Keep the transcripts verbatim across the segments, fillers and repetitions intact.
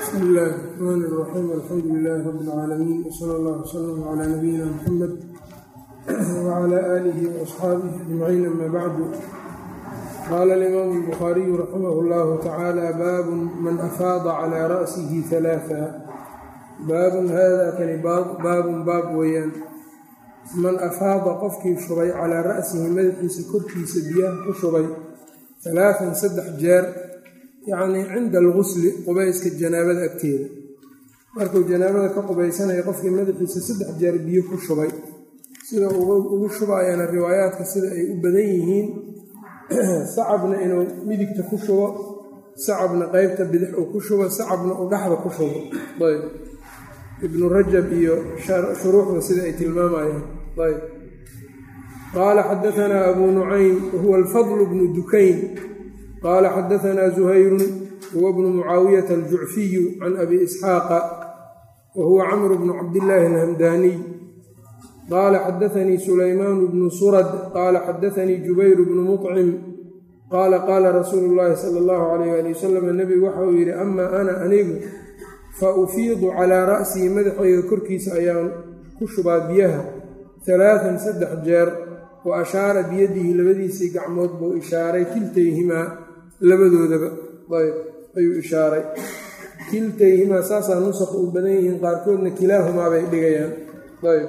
بسم الله الرحمن الرحيم الحمد لله رب العالمين وصلى الله وسلم على نبينا محمد وعلى آله وأصحابه أجمعين أما بعد. قال الإمام البخاري رحمه الله تعالى باب من أفاض على رأسه ثلاثا باب هذا kani baabun baab weeyaan man afaada qofkii shubay calaa ra'sihi madaxiisa korkiisa biyaha ku shubay alaaan saddex jeer yacnii cinda algusli qubayska janaabada agteeda markuu janaabada ka qubaysanaya qofkii madaxiisa saddex jeer biyo ku shubay sida ugu shubaayana riwaayaadka sida ay u badan yihiin sacabna inuu midigta ku shubo, sacabna qeybta bidix uu ku shubo, sacabna uu dhexda ku shubo. ayb ibnu rajab iyo shuruuxda sida ay tilmaamayaan. ayb qaala xadaanaa abu nucaym wahuwa alfadl bnu dukayn qaala xadaanaa zuhayrun huwa bnu mucaawiyata aljucfiyu can abi isxaaqa wahuwa camru bnu cabdillaahi alhamdaaniy qaala xadaanii sulaymaan bnu surad qaala xadaanii jubayr bnu muطcim qaala qaala rasuulu llaahi sala allahu calayh ali wasalam nebigu waxa uu yidhi amaa ana anigu fa ufiidu calaa ra'sii madaxayga korkiisa ayaan ku shubaa biyaha alaaan saddex jeer wa ashaara biyadihi labadiisii gacmood buu ishaaray kiltayhimaa labadoodaba ayb ayuu ishaaray kiltayhimaa saasaa nusakh u badan yihiin qaarkoodna kilaahumaa bay dhigayaan. ayb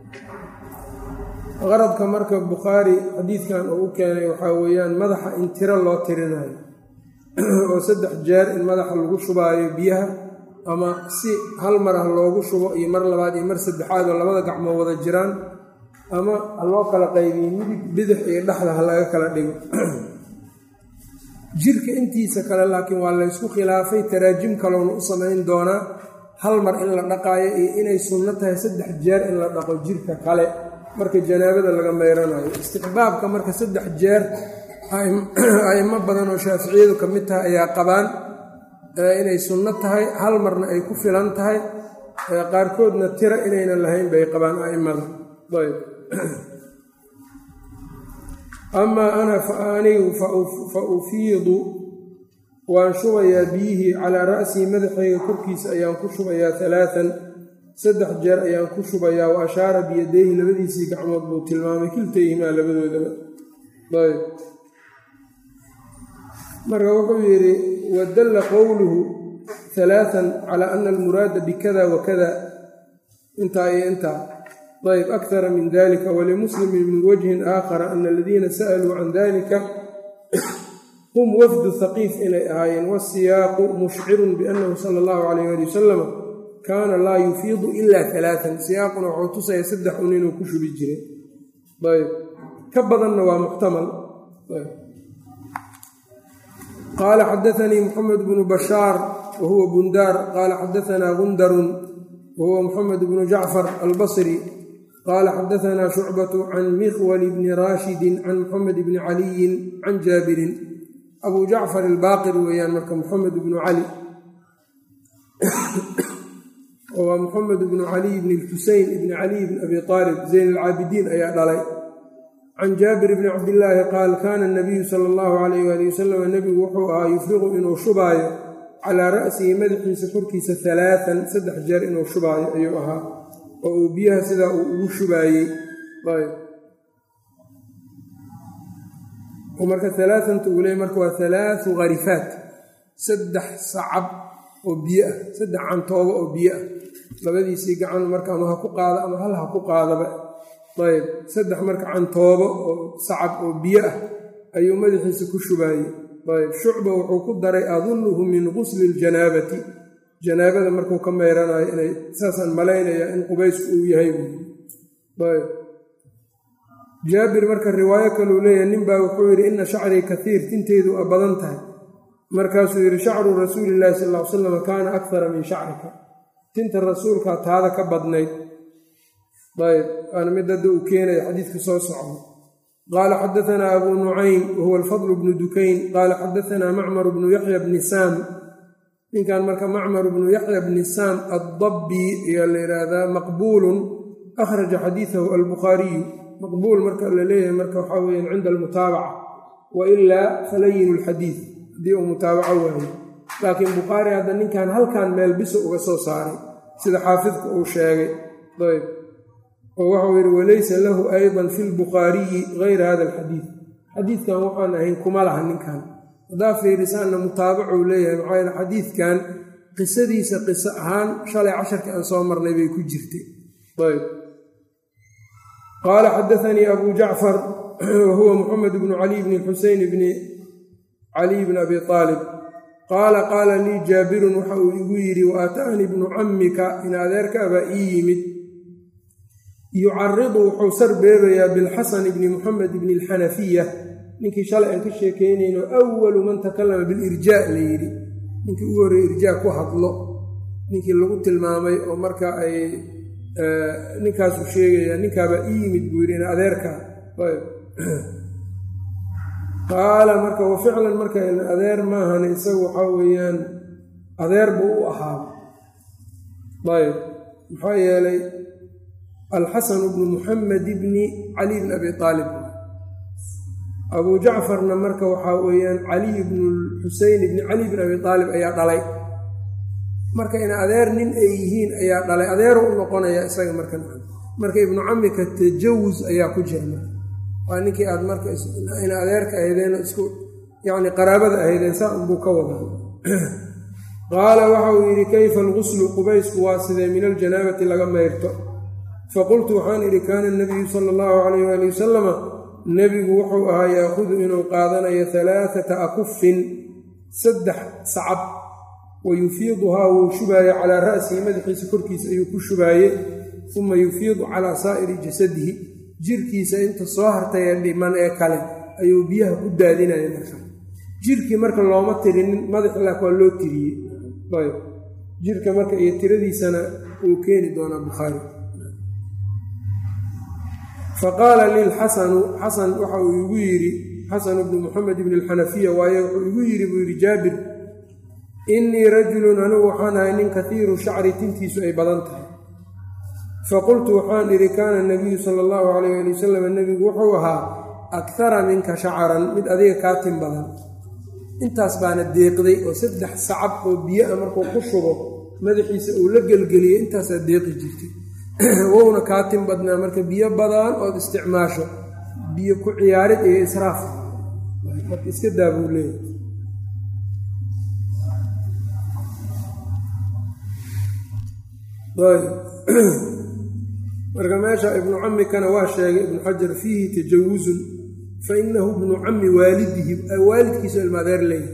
qaradka marka bukhaari xadiidkan uu u keenay waxaa weeyaan madaxa in tiro loo tirinayo oo saddex jeer in madaxa lagu shubaayo biyaha ama si hal mar ah loogu shubo iyo mar labaad iyo mar saddexaad oo labada gacmood wada jiraan ama ha loo kala qaybiyo midig bidix iyo dhexda ha laga kala dhigo. jirka intiisa kale laakiin waa laysku khilaafay, taraajim kaloona u samayn doonaa hal mar in la dhaqaayo iyo inay sunno tahay saddex jeer in la dhaqo jirka kale marka janaabada laga meyranayo. istixbaabka marka saddex jeer aimo badan oo shaaficiyadu ka mid tahay ayaa qabaan inay sunno tahay, hal marna ay ku filan tahay, qaarkoodna tiro inaynan lahayn bay qabaan a'immada. ayb amaa ana fa anigu fa ufiidu waan shubayaa biyihii calaa ra'sii madaxayga korkiisa ayaan ku shubayaa alaaan saddex jeer ayaan ku shubayaa wa ashaara biyadayhi labadiisii gacmood buu tilmaamay kiltayhimaa labadoodaba. ayb marka wuxuu yidhi wadalla qowluhu alaaan calaa ana almuraada bikada wakada intaa iyo intaa. ayb akara min dalika walimuslimin min wajhin aakhara ana aladiina sa'aluu can dalika hum wafdu haqiif inay ahaayeen wasiyaaqu mushcirun biannahu sala allahu calayh ali wasalam kaana laa yufiidu ilaa alaaan. siyaaquna wuxuu tusaya saddex un inuu ku shubi jiray. ayb ka badanna waa muxtamal. qaala xadaanii muxamed bnu bashaar wahuwa bundaar qaala xadaanaa gundarun wahuwa muxamed bnu jacfar albasri qaala xadaanaa shucbatu can mikhwal bni raashidin can muxamed bni caliyin can jaabirin. abuu jacfar albaaqir weeyaan marka muxamed bnu cali waa muxamed bnu caliy bni lxuseyn ibni caliy bni abi aalib zayn alcaabidiin ayaa dhalay. can jaabir bni cabdillaahi qaal kaana nabiyu sala allahu calayh waali wasalam nebigu wuxuu ahaa yufriqu inuu shubaayo calaa ra'sihi madaxiisa korkiisa alaaan saddex jeer inuu shubaayo ayuu ahaa oo uu biyaha sidaa uu ugu shubaayey. marka alaatanta uu leey marka waa alaau kharifaat, saddex sacab oo biyo ah, saddex cantoobo oo biyo ah labadiisii gacan marka ama ha ku qaado ama hal ha ku qaadaba. ayb saddex marka cantoobo oo sacab oo biyo ah ayuu madaxiisa ku shubaayey. ayb shucba wuxuu ku daray adunnuhu min gusli ljanaabati, janaabada markuu ka meyranayo inay saasaan malaynayaa in qubaysku uu yahay. ayb jaabir marka riwaayo kaluu leeyahay ninbaa wuxuu yidhi ina shacrii kaiir, tinteydu a badan tahay. markaasuu yidhi shacru rasuulillahi sal ll ly slam kaana akara min shacrika, tinta rasuulkaa taada ka badnayd. ayb waana mid hadda uu keenaya xadiidka soo socda. qaala xadaanaa abuu nucaym wahuwa alfadl bnu dukayn qaala xadaanaa macmar bnu yaxya bni saam. ninkan marka macmar bnu yaxya bni saam addabbi ayaa la yidhaahdaa maqbuulun akhraja xadiidahu albukhaariyu. maqbuul marka la leeyahay marka waxaa weyaan cinda almutaabaca wailaa falayinu lxadiid haddii uu mutaabaco waayo laakiin bukhaari hadda ninkan halkan meel biso uga soo saaray sida xaafidku uu sheegay ayb oo waxau yidhi walaysa lahu aydan fi lbukhaariyi gayra hada alxadiid xadiidkan waxaan ahayn kuma laha ninkan haddaa fiirisaanna mutaabacuu leeyahay maxaa yeele xadiidkan qisadiisa qiso ahaan shalay casharkii aan soo marnay bay ku jirtay ayb qaala xadaanii abu jacfar wahuwa muxamed bnu cali bni xuseyn bni caliy bni abi aalib qaala qaala lii jaabirun waxa uu igu yidhi wa aataanii bnu cammika in adeerka abaa ii yimid yucaridu wuxuu sarbeebayaa bilxasan bni muxamed bni alxanafiya ninkii shalay aan ka sheekaynayno awalu man takallama bilirjaa la yidhi ninkii ugu horreeye irjaa ku hadlo ninkii lagu tilmaamay oo marka ay ninkaasu sheegaya ninkaabaa ii yimid buu yidhi in adeerka qaala marka wa ficlan marka adeer maahane isagu waxaa weeyaan adeer buu u ahaaba ayb maxaa yeelay alxasanu bnu muxamed bni cali bni abi aalib abuu jacfarna marka waxaa weeyaan caliy bnu xuseyn bni cali bni abi aalib ayaa dhalay marka in adeer nin ay yihiin ayaa dhalay adeeru u noqonaya isaga marka marka ibnu camika tajawus ayaa ku jirna waa ninkii aad marka in adeerka ahaydeen isku yacni qaraabada ahaydeen saa unbuu ka wadaa qaala waxa uu yidhi kayfa alguslu qubaysku waa sidee min aljanaabati laga mayrto faqultu waxaan idhi kaana nabiyu sala allahu calayh waali wasalama nebigu wuxuu ahaa yaahudu inuu qaadanayo halaaata akufin saddex sacab wa yufiiduhaa wuu shubaaye calaa ra'sihi madaxiisa korkiisa ayuu ku shubaaye uma yufiidu calaa saa'iri jasadihi jirkiisa inta soo hartay ee dhiman ee kale ayuu biyaha ku daadinaya marka jirkii marka looma tirinin madax laak waa loo tiriyey ayb jirka marka iyo tiradiisana uu keeni doonaa bukhaari faqaala lilxasanu xasan waxa uu igu yidhi xasanu bnu muxamed bni alxanafiya waaye wuxuu igu yidhi buu yidhi jaabir innii rajulun anigu waxaan ahay nin katiiru shacri tintiisu ay badan tahay faqultu waxaan idhi kaana nabiyu sala allahu calayh ali wasalam nebigu wuxuu ahaa akara minka shacaran mid adiga kaa tin badan intaas baana deeqday oo saddex sacab oo biyo a markuu ku shubo madaxiisa uu la gelgeliyey intaasaa deeqi jirtay wowna kaa tin badnaa marka biyo badan ood isticmaasho biyo ku ciyaarid iyo israaf marka iska daa buu leeyahay marka meesha ibnu camikana waa sheegay ibnu xajar fiihi tajawuzun fa inahu ibnu cami waalidihi waalidkiisu ilmaadeer leeyahay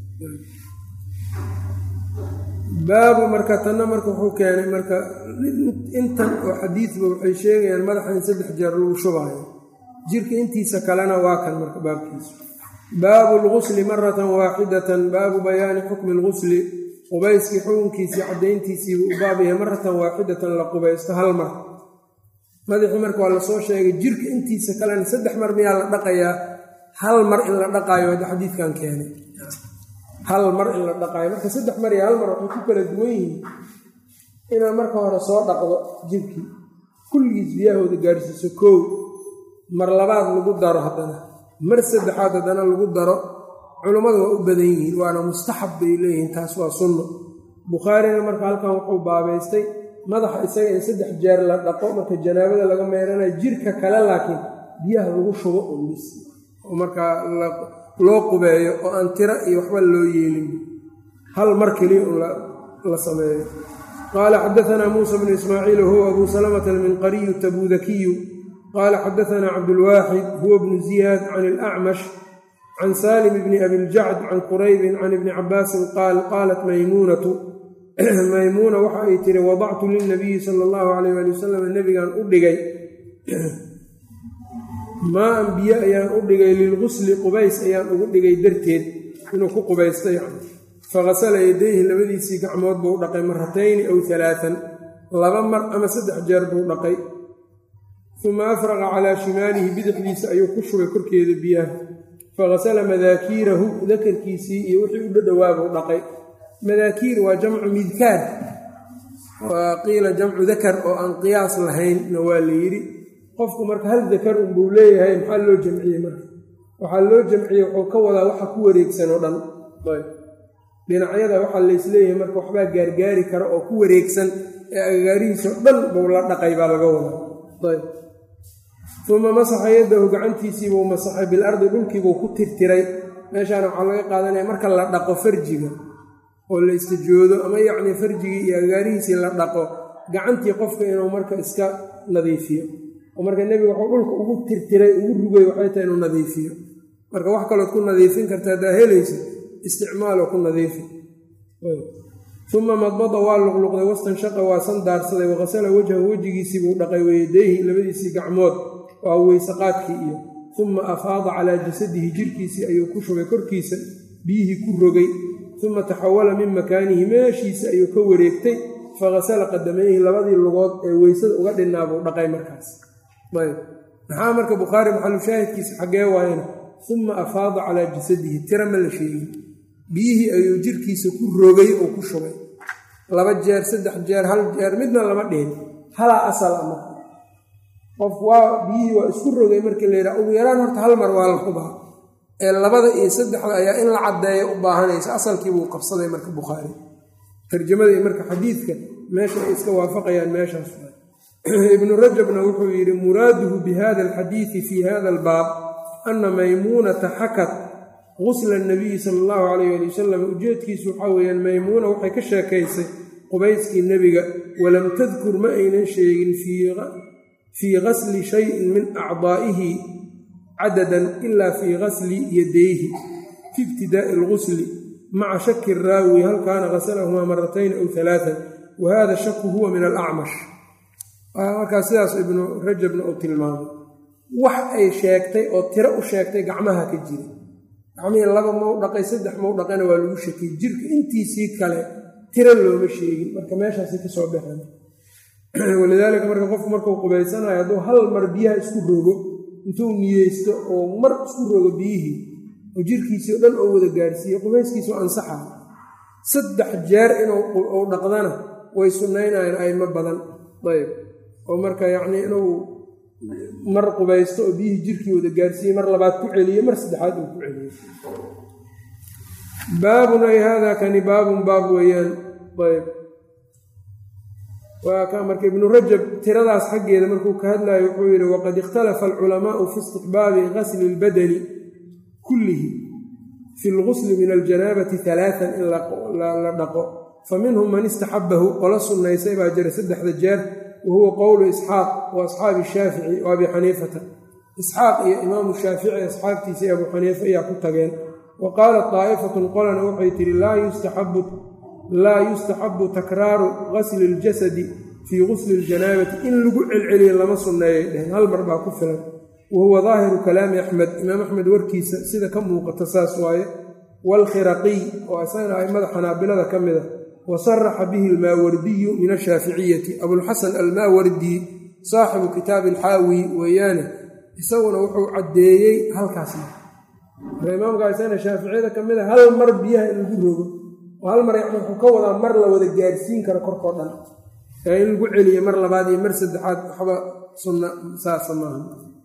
baabu marka tanna marka wuxuu keenay marka intan oo xadiidba waxay sheegayaan madaxa in saddex jeer lagu shubaayo jirka intiisa kalena waa kan marka baabkiisu baabu lgusli maratan waaxidatan baabu bayaani xukmi lgusli qubayskii xukunkiisii caddayntiisiibuu u baab yahay maratan waaxidatan la qubaysto hal mar madaxii marka waa lasoo sheegay jirka intiisa kalena saddex mar miyaa la dhaqayaa hal mar in la dhaqaayo hadda xadiidkan keenay hal mar in la dhaqaayo marka saddex mar iyo hal mar waxay ku kala duwan yihiin inaad marka hore soo dhaqdo jirkii kulligiis biyahooda gaarhsiiso koow mar labaad lagu daro haddana mar saddexaad haddana lagu daro culummadu waa u badan yihiin waana mustaxab bay leeyihiin taas waa sunno bukhaarina marka halkan wuxuu baabaystay madaxa isaga in saddex jeer la dhaqo marka janaabada laga meyranayo jirka kale laakiin biyaha lagu shubo umis oo markaa loo qubeeyo oo aan tiro iyo waxba loo yeelin hal mar keliya un la sameeyo qaala xadaanaa muusa bnu ismaaciil wahuwa abuu salamata alminqariyu tabuudakiyu qaala xadaanaa cabdulwaaxid huwa bnu ziyaad can ilacmash can saalim bni abiljacd can quraybin can ibni cabaasin qaal qaalat maymuunatu maymuuna waxa ay tiri wadactu lilnabiyi sala allahu calayh ali wasalam nebigaan u dhigay maa-an biyo ayaan u dhigay lilgusli qubays ayaan ugu dhigay darteed inuu ku qubaysto yani faghasala yadayhi labadiisii gacmood buu dhaqay maratayni aw alaaan laba mar ama saddex jeer buu dhaqay uma afraqa calaa shimaalihi bidixdiisa ayuu ku shubay korkeeda biyaha faghasala madaakiirahu dakarkiisii iyo wixii u dhadhowaabuu dhaqay madaakiir waa jamcu midkaar waa qiila jamcu dakar oo aan qiyaas lahaynna waa la yidhi qofku marka hal dakar unbuu leeyahay maxaa loo jamciyey marka waxaa loo jamciyey wuxuu ka wadaa waxa ku wareegsan oo dhan dhinacyada waxaa laysleeyahay marka waxbaa gaargaari kara oo ku wareegsan ee agagaarihiisao dhan buu la dhaqay baa laga wadaa ayb uma masaxa yadahu gacantiisiibuu masaxay bilardi dhulkiibuu ku tirtiray meeshaana waxaa laga qaadanaya marka la dhaqo farjiga oo la istijoodo ama yacnii farjigii iyo agagaarihiisii la dhaqo gacantii qofka inuu marka iska nadiifiyo oo marka nebiga wuxuu dhulka ugu tirtiray ugu rugay waxay tahay inuu nadiifiyo marka wax kalood ku nadiifin karta haddaa helaysa isticmaaloo ku nadiifi uma madbada waa luqluqday wastanshaqa waa sandaarsaday waqasala wajhahu wejigiisii buu dhaqay weyadayhi labadiisii gacmood waa weysaqaadkii iyo uma afaada calaa jasadihi jirkiisii ayuu ku shubay korkiisa biyihii ku rogay uma taxawala min makaanihi meeshiisa ayuu ka wareegtay faqasala qadamayhi labadii lugood ee weysada uga dhinnaa buu dhaqay markaas ayb maxaa marka bukhaari maxalushaahidkiisa xaggee waayana uma afaada calaa jasadihi tira ma la sheegin biyihii ayuu jirkiisa ku rogay oo ku shubay laba jeer saddex jeer hal jeer midna lama dhihin halaa asal a marka qof waa biyihii waa isku rogay markii la yidhaha ugu yaraan horta hal mar waa la hubaa ee labada iyo saddexda ayaa in la caddeeya u baahanaysa asalkii buu qabsaday marka bukhaari tarjamadii marka xadiidka meesha ay iska waafaqayaan meeshaas ibnu rajabna wuxuu yidhi muraaduhu bi hada alxadiidi fii hada albaab ana maymuunata xakat gusla nabiyi sala allahu calayh ali wasalam ujeedkiisu waxaa weeyaan maymuuna waxay ka sheekaysay qubayskii nebiga walam tadkur ma aynan sheegin fii gasli shayin min acdaa'ihi cadadan ila fii gasli yadayhi fi ibtidaa'i algusli maca shaki raawi hal kaana gasalahumaa maratayn aw alaaan wa hada shaku huwa min alacmash markaa sidaas ibnu rajabna uu tilmaamay wax ay sheegtay oo tiro u sheegtay gacmaha ka jira gacmihii laba mau dhaqay saddex mau dhaqayna waa lagu shakiyey jirka intiisii kale tiro looma sheegin marka meeshaasi ka soo baxeen walidaalika marka qofku markuu qubaysanayo hadduu hal mar biyaha isku rogo intuu niyeysto oo mar isku rogo biyihii oo jirkiisii o dhan oo wada gaarsiiye qubayskiisu ansaxa saddex jeer inuu dhaqdana way sunnaynayaan aymo badan ayb oo marka yacnii inuu mar qubaysto oo biyihii jirkii wada gaarsiiye mar labaad ku celiyo mar saddexaad uu ku celiyo baabun ay haadaa kani baabun baab weeyaan ayb waa ka marka ibnu rajab tiradaas xaggeeda markuu ka hadlayo wuxuu yidhi waqad ikhtalafa alculamaau fi istixbaabi gasli اlbadani kullihi fi lgusli min aljanaabati alaaan in la dhaqo fa minhum man istaxabahu qola sunnaysay baa jira saddexda jeer wa huwa qowlu isxaaq wa asxaabi shaafici wa abi xaniifata isxaaq iyo imaamu shaafici asxaabtiisa iyo abu xaniifa ayaa ku tageen wa qaalat daa'ifatun qolana waxay tihi laa yustaxabu takraaru gasli اljasadi fii gusli اljanaabati in lagu celceliyo lama sunneeyay dheheen hal mar baa ku filan wa huwa daahiru kalaami axmed imaam axmed warkiisa sida ka muuqata saas waaye waalkhiraqiy oo isagana aimada xanaabilada ka mida wa saraxa bihi almaawardiyu min ashaaficiyati abulxasan almaawardi saaxibu kitaabi alxaawi weeyaane isaguna wuxuu caddeeyey halkaasna marka imaamka isagana shaaficiyada ka mida hal mar biyaha in lagu rogo oo hal mar yani wuxuu ka wadaa mar la wada gaarsiin karo korkoo dhan ee in lagu celiyo mar labaad iyo mar saddexaad waxba sunna saasa maaha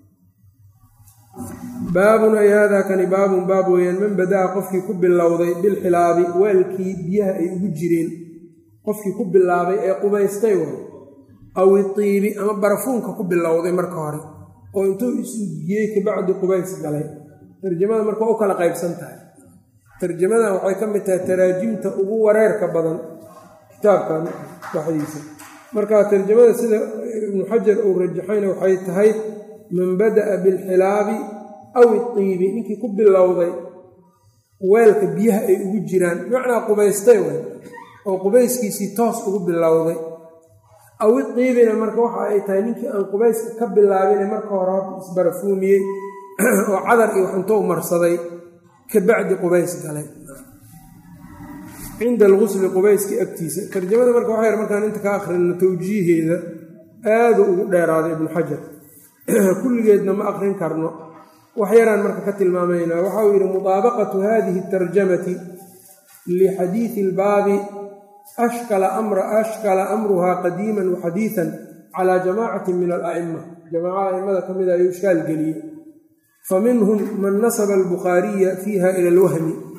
baabun ay haadaa kani baabun baab weeyaan man bada'a qofkii ku bilowday bilxilaabi weelkii biyaha ay ugu jireen qofkii ku bilaabay ee qubaystay way aw itiibi ama barafuunka ku bilowday marka hore oo intuu isugiyey kabacdi qubays galay tarjamada marka waa u kala qaybsan tahay tarjamadan waxay ka mid tahay taraajimta ugu wareerka badan kitaabkan dhexdiisa marka tarjamada sida ibnu xajar uu rajaxayna waxay tahay man bada'a bilxilaabi aw itiibi ninkii ku bilowday weelka biyaha ay ugu jiraan macnaa qubaystay way oo qubayskiisii toos ugu bilowday aw itiibina marka waxa ay tahay ninkii aan qubayska ka bilaabine marka hore horta isbarafuumiyey oo cadar iyo waxintou marsaday kabacdi qubays galay cinda algusli qubayskii agtiisa tarjamada marka waxay yar markaan inta ka akhrino tawjiiheeda aadu ugu dheeraaday ibnu xajar kulligeedna ma akrin karno wax yaraan marka ka tilmaamaynaa waxa uu yidhi mudaabaqatu hadihi اtarjamati lixadiidi اlbaabi ashkala amruhaa qadiima waxadiiثan calaa jamacati min ala'ima jamaacada a'immada ka mida ayuu ishkaal geliyey faminhum man nasaba albukhaariya fiiha ila alwahmi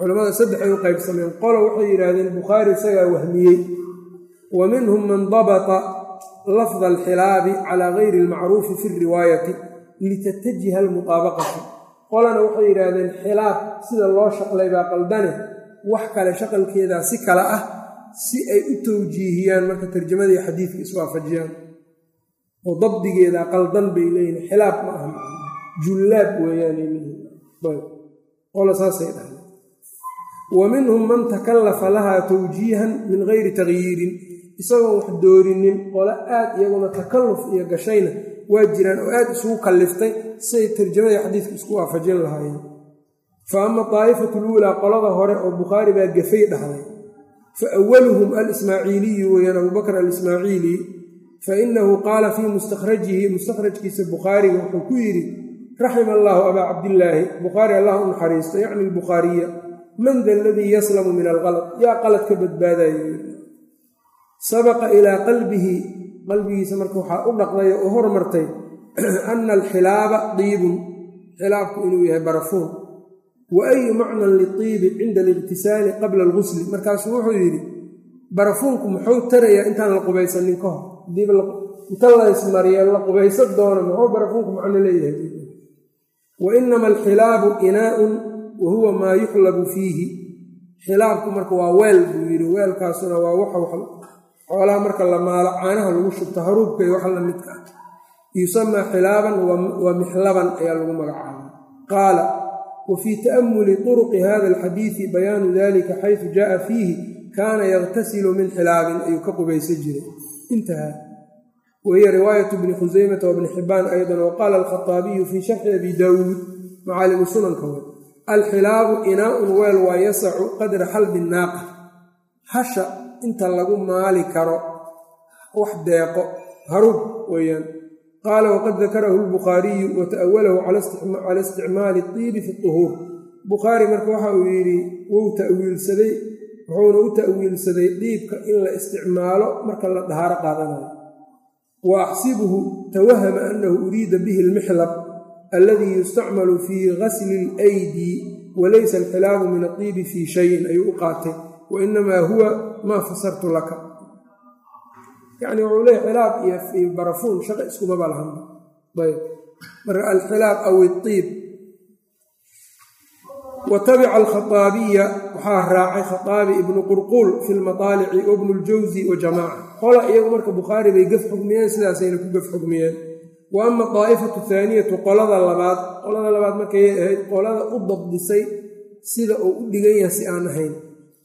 culamada saddex ay u qaybsameen qolo waxay yidhaahdeen bukhaari isagaa wahmiyey wa minhum man dabata lafda alxilaabi calaa gayri almacruufi fi riwaayati litatajiha almuqaabaqati qolana waxay yidhaahdeen xilaab sida loo shaqlay baa qaldane wax kale shaqalkeedaa si kale ah si ay u tawjiihiyaan marka tarjamadii xadiidka iswaafajiyaan oo dabdigeedaa qaldan bay leeyihin xilaab ma aha jullaab weeyaanay leeyihin qola saasay dhahay wa minhum man takallafa lahaa tawjiihan min gayri tagyiirin isagoon wax doorinin qola aad iyaguna takalluf iyo gashayna waa jiraan oo aad isugu kalliftay siay tarjamadii xadiidka isku waafajin lahaayeen fa ama daa'ifatu luulaa qolada hore oo bukhaari baa gafay dhahday fa awaluhum alismaaciiliyu weeyaan abubakr alismaaciili fa inahu qaala fii mustakhrajihi mustakhrajkiisa bukhaariga wuxuu ku yidhi raxima allaahu abaa cabdillaahi bukhaari allah u naxariisto yacni albukhaariya man da aladii yaslamu min alqalad yaa qalad ka badbaadayo sabaqa ilaa qalbihi qalbigiisa marka waxaa u dhaqday oo u hormartay ana alxilaaba diibun xilaabku inuu yahay barafuun wa ayu macnan litiibi cinda aliqtisaali qabla algusli markaasuu wuxuu yidhi barafuunku muxuu tarayaa intaan la qubaysanin ka hor inta laysmariya la qubaysan doono muxuu barafuunku macno leeyahay wa inama alxilaabu inaa'un wa huwa maa yuxlabu fiihi xilaabku marka waa weel buu yidhi weelkaasuna waa waxa xoolaha marka la maalo caanaha lagu shubto haruubka iyo wax la midka ah yusamaa xilaaban wa mixlaban ayaa lagu magacaabay qaala wa fii ta'amuli turuqi hada alxadiidi bayaanu dalika xaysu jaaa fiihi kaana yagtasilu min xilaabin ayuu ka qubaysan jiray intaha wahiya riwaayatu bni khusaymata wabni xibbaan aydan waqaala alkhaaabiyu fii sharxi abi daawuud macaalimu sunanka way alxilaabu inaa'un weel waa yasacu qadra xalbi naaqa hasha inta lagu maali karo wax deeqo haruub weeyaan qaala waqad dakarahu albukhaariyu wa ta'awalahu cala isticmaali tiibi fi tuhuur bukhaari marka waxa uu yidhi wuu tawiilsaday wuxuuna u ta'wiilsaday diibka in la isticmaalo marka la dahaaro qaadanayo wa axsibuhu tawahama annahu uriida bihi almixlab alladii yustacmalu fii gasli اlaydi walaysa alxilaabu min atiibi fii shayin ayuu u qaatay wainamaa huwa maa fasartu laka yacni wuxuu leeyahy xilaab iyo barafuun shaqa iskumaba lahanba ayb marka alxilaab aw iiib wa tabica alkhaaabiya waxaa raacay khaaabi ibnu qurquul fi lmataalici wabnu ljawsi wa jamaaca qola iyagu marka bukhaari bay gaf xugmiyeen sidaasayna ku gaf xugmiyeen wa ama daa'ifatu thaaniyatu qolada labaad qolada labaad markayay ahayd qolada u dabdisay sida uu u dhigan yahay si aan ahayn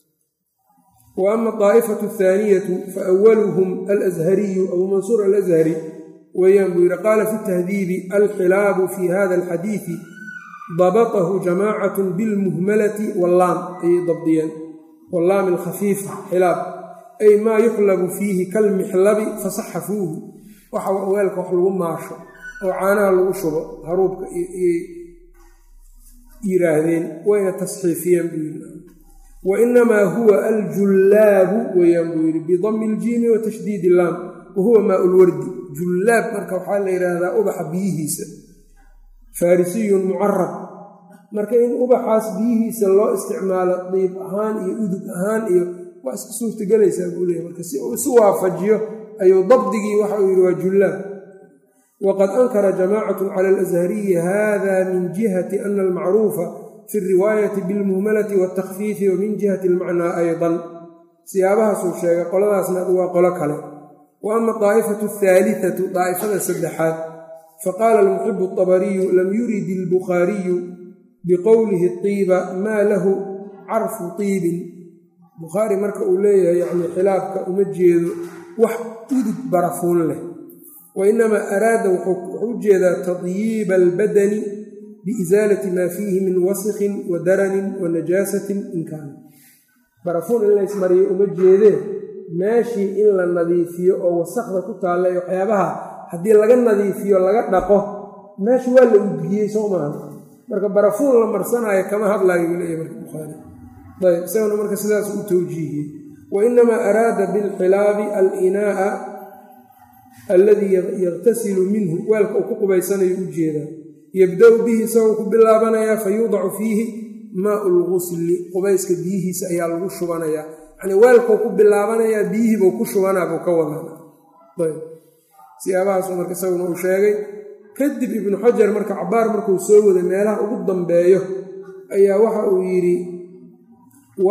wa ama daa'ifatu athaaniyatu fa awaluhum alashariyu abu mansuur alashari weeyaan buu yidhi qaala fi tahdiibi alxilaabu fi hada alxadiidi dabatahu jamaacatu bilmuhmalati wallaam ayay dabdiyeen wallaami alkhafiifa xilaab ay maa yuxlabu fiihi kalmixlabi fasaxafuuhu waxa weelka wax lagu maasho oo caanaha lagu shubo haruubka iyay yidhaahdeen wayna tasxiifiyeen buu yidhi wa inamaa huwa aljullaabu weeyaan buu yidhi bidami iljiimi wa tashdiid illaam wa huwa maa ulwardi jullaab marka waxaa la yidhaahdaa ubaxa biyihiisa faarisiyun mucarab marka in ubaxaas biyihiisa loo isticmaalo diib ahaan iyo udug ahaan iyo waa iska suurtagelaysaa buu leeyahy marka si uu isu waafajiyo ayuu dabdigii waxa uu yidhi waa jullaab waqad ankara jamaacatu cala alashariyi hada min jihati ana almacruufa fi riwaayati bilmuhmalati waاtakfiifi wa min jihati almacnaa aydan siyaabahaasuu sheegay qoladaasna waa qolo kale wa ama daa'ifatu ahaalitatu daa'ifada saddexaad faqaala almuxibu atabariyu lam yurid albukhaariyu biqowlihi tiiba maa lahu carfu tiibin bukhaari marka uu leeyahay yacni xilaabka uma jeedo wax udug barafuun leh wainamaa araada wuxuu u jeedaa tadyiiba albadani biisaalati maa fiihi min wasikhin wa daranin wa najaasatin in kaana barafuun in laysmariyo uma jeedee meeshii in la nadiifiyo oo wasakda ku taalla ee waxyaabaha haddii laga nadiifiyo laga dhaqo meesha waa la udgiyey soo maaha marka barafuun la marsanaayo kama hadlaayo buu leeyahy marka bukhaari ayb isagana marka sidaas u tawjiihiyey wainamaa araada bilxilaabi alinaa'a alladii yagtasilu minhu weelka uu ku qubaysanayo u jeedaa yabda-u bihi isagoo ku bilaabanayaa fa yuudacu fiihi maau lgusli qubayska biyihiisa ayaa lagu shubanayaa yani weelkuu ku bilaabanayaa biyihiibuu ku shubanaa buu ka wadana ayb siyaabahaasoo marka isaguna uu sheegay. kadib ibnu xajar marka cabaar markuu soo waday meelaha ugu dambeeyo ayaa waxa uu yidhi wa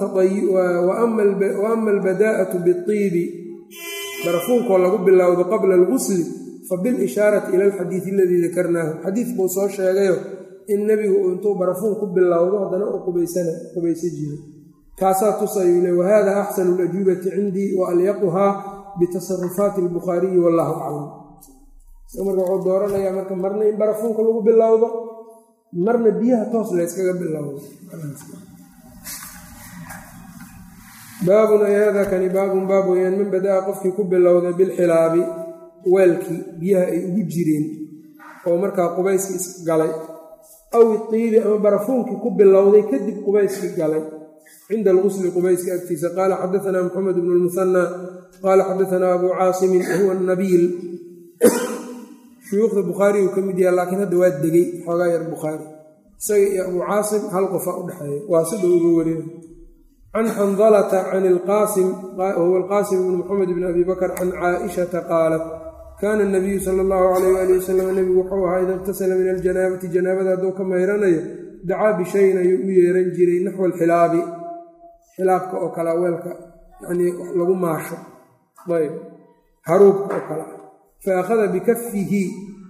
ama albadaa'atu biibi barafuunkoo lagu bilowdo qabla algusli fabilishaarati ila alxadiidi aladii dakarnaahu xadiid buu soo sheegayo in nebigu uu intuu barafuun ku bilowdo haddana uu qubaysa jiro kaasaa tusayuu le wahada axsanu alajuubati cindii wa alyaquhaa bitasarufaati albukhaariyi wallahu aclam. marka wuxuu dooranayaa marka marna in barafuunka lagu bilowdo marna biyaha toos layskaga bilowdo. baabun ay hada kani baabun baab weyaan man badaa qofkii ku bilowday bilxilaabi weelkii biyaha ay ugu jireen oo markaa qubayskii isgalay aw iibi ama barafuunkii ku bilowday kadib qubayskii galay cinda algusli qubayska agtiisa. qaala xadaanaa maxamed bnu lmuhanaa qaala xadaanaa abuu caasimin wahuwa nabiil shuyuukhda bukhaari uu ka mid yaha laakiin hadda waa degay xoogaa yar bukhaari isaga iyo abuu caasim hal qofa u dhexeeya waa sida uga warina can xandalata can ilqaasim wahuwa alqaasim bn moxamed bn abi bakr can caaishata qaalat kaana nabiyu sala allahu calayh waali wasalam nebigu wuxuu ahaa ida ibtasala min aljanaabati janaabada hadduu ka mayranayo dacaa bishayin ayuu u yeeran jiray naxwa alxilaabi xilaabka oo kala weelka yanii lagu maasho ayb haruubka oo kale fa akhada bikafihi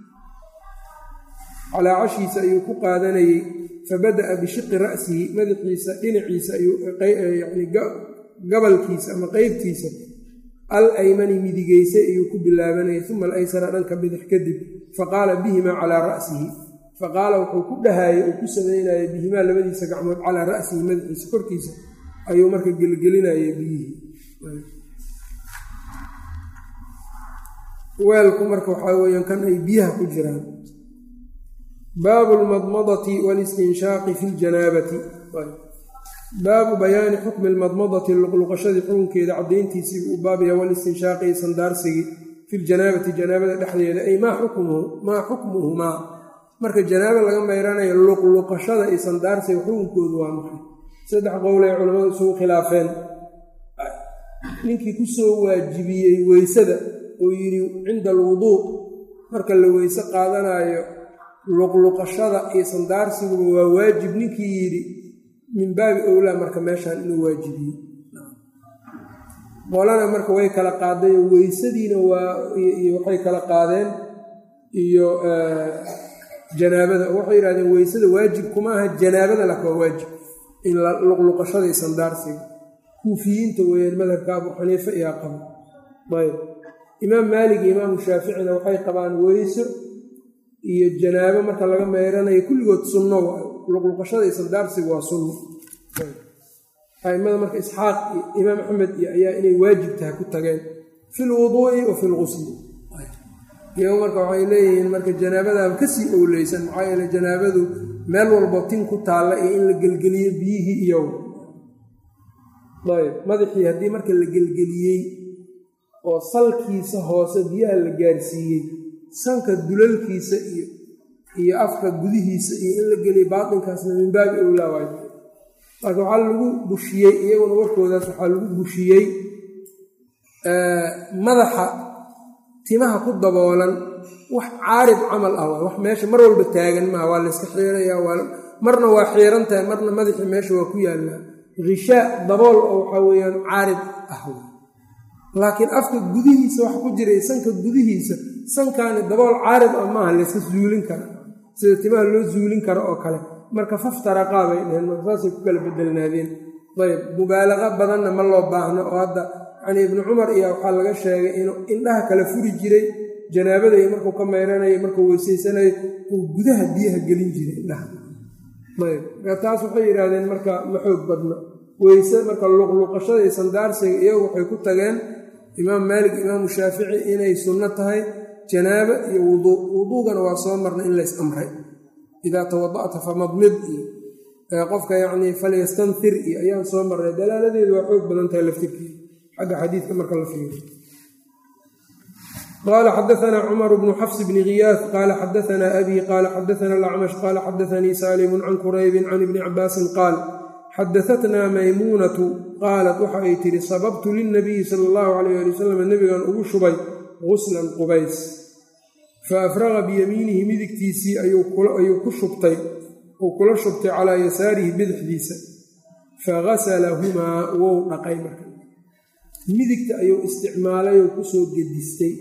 calaa cashiisa ayuu ku qaadanayey fabada'a bishiqi ra'sihi madaxiisa dhinaciisa ayuuyani gabalkiisa ama qeybtiisa al aymani midigeysay ayuu ku bilaabanayay uma alaysara dhanka bidix kadib faqaala bihimaa calaa ra'sihi faqaala wuxuu ku dhahaayey uu ku samaynayay bihimaa labadiisa gacmood calaa ra'sihi madaxiisa korkiisa ayuu marka gelgelinayay biyihii. weelku marka waxaa weyaan kan ay biyaha ku jiraan. baabu lmadmadati walistinshaaqi fi ljanaabati baabu bayaani xukmi lmadmadati luqluqashadii xukunkeeda caddayntiisii buu baabaya walistinshaaqi iyo sandaarsigii fi ljanaabati janaabada dhexdeeda ay maa xukmuhu maa xukmuhumaa marka janaaba laga mayranayo luqluqashada iyo sandaarsiga xukunkoodu waa maxay saddex qowl ay culammadu isugu khilaafeen. ninkii kusoo waajibiyey weysada oo yidhi cinda alwuduu marka la weyse qaadanayo luqluqashada iyo sandaarsiguma waa waajib ninkii yidhi min baabi owlaa marka meeshaan inuu waajibiyo. qolana marka way kala qaadeen weysadiina waa iyo waxay kala qaadeen iyo janaabada waxay yidhahdeen weysada waajib kuma aha janaabada laka waa waajib in luqluqashada iyo sandaarsiga kuufiyiinta weeyaan madhabka abuu xaniifa iyaa qaba. ayb imaam maalik iyo imaamu shaaficina waxay qabaan weyso iyo janaabo marka laga meyranayo kulligood sunno luqluqashada iyo sandaarsiga waa sunno. aimada marka isxaaq iyo imaam axmed iyo ayaa inay waajib tahay ku tageen fi lwuduu'i wa fi lgusli. iyago marka waxay leeyihiin marka janaabadaaba kasii owleysan maxaa yeele janaabadu meel walbo tin ku taalla iyo in la gelgeliyo biyihii iyo ayb madaxii haddii marka la gelgeliyey oo salkiisa hoose biyaha la gaarsiiyey sanka dulalkiisa iyo iyo afka gudihiisa iyo in la geliyo baatinkaasna min baabi owlaa waay. marka waxaa lagu bushiyey iyaguna warkoodaas waxaa lagu bushiyey madaxa timaha ku daboolan wax caarid camal ah waay wax meesha mar walba taagan maaha waa layska xiirayaa waa marna waa xiiran tahay marna madaxii meesha waa ku yaallaa hishaa dabool oo waxaa weeyaan caarid ah laakiin afka gudihiisa wax ku jiray sanka gudihiisa sankaani dabool caarid ah maaha layska zuulin kara sida timaha loo zuulin karo oo kale marka faftaraqaa bay dheheen marka saasay ku kala bedelnaadeen. ayb mubaalaqa badanna ma loo baahno oo hadda yanii ibnu cumar iyo waxaa laga sheegay inuu indhaha kala furi jiray janaabada iyo markuu ka meyranayo markuu weysaysanayo uu gudaha biyaha gelin jiray indhaha. ayb marka taas waxay yidhaahdeen marka ma xoog badno weyse marka luqluqashada iyo sandaarsiga iyagu waxay ku tageen imaam maalik imaamu shaafici inay sunno tahay janaaba iyo wuduu. wuduugana waa soo marna in lays amray idaa tawada'ta famadmid iyo qofka yacnii falyastanfir iyo ayaan soo marnay dalaaladeedu waa xoog badan tahay laftirkeeda xagga xadiidka marka la fiiriyo. qaala xadaanaa cumar bnu xafs bni khiyaas qaala xadaanaa abii qaala xadaana alacmash qaala xadaanii saalimun can quraybin can ibni cabaasin qaal xadaatnaa maymuunatu qaalat waxa ay tihi sababtu lilnabiyi sala allahu calayh ali wasalam nebigan ugu shubay guslan qubays fa afraqa biyamiinihi midigtiisii ayuu ku shubtay uu kula shubtay calaa yasaarihi bidixdiisa fagasalahumaa wou dhaqay marka midigta ayuu isticmaalay oo kusoo gedistay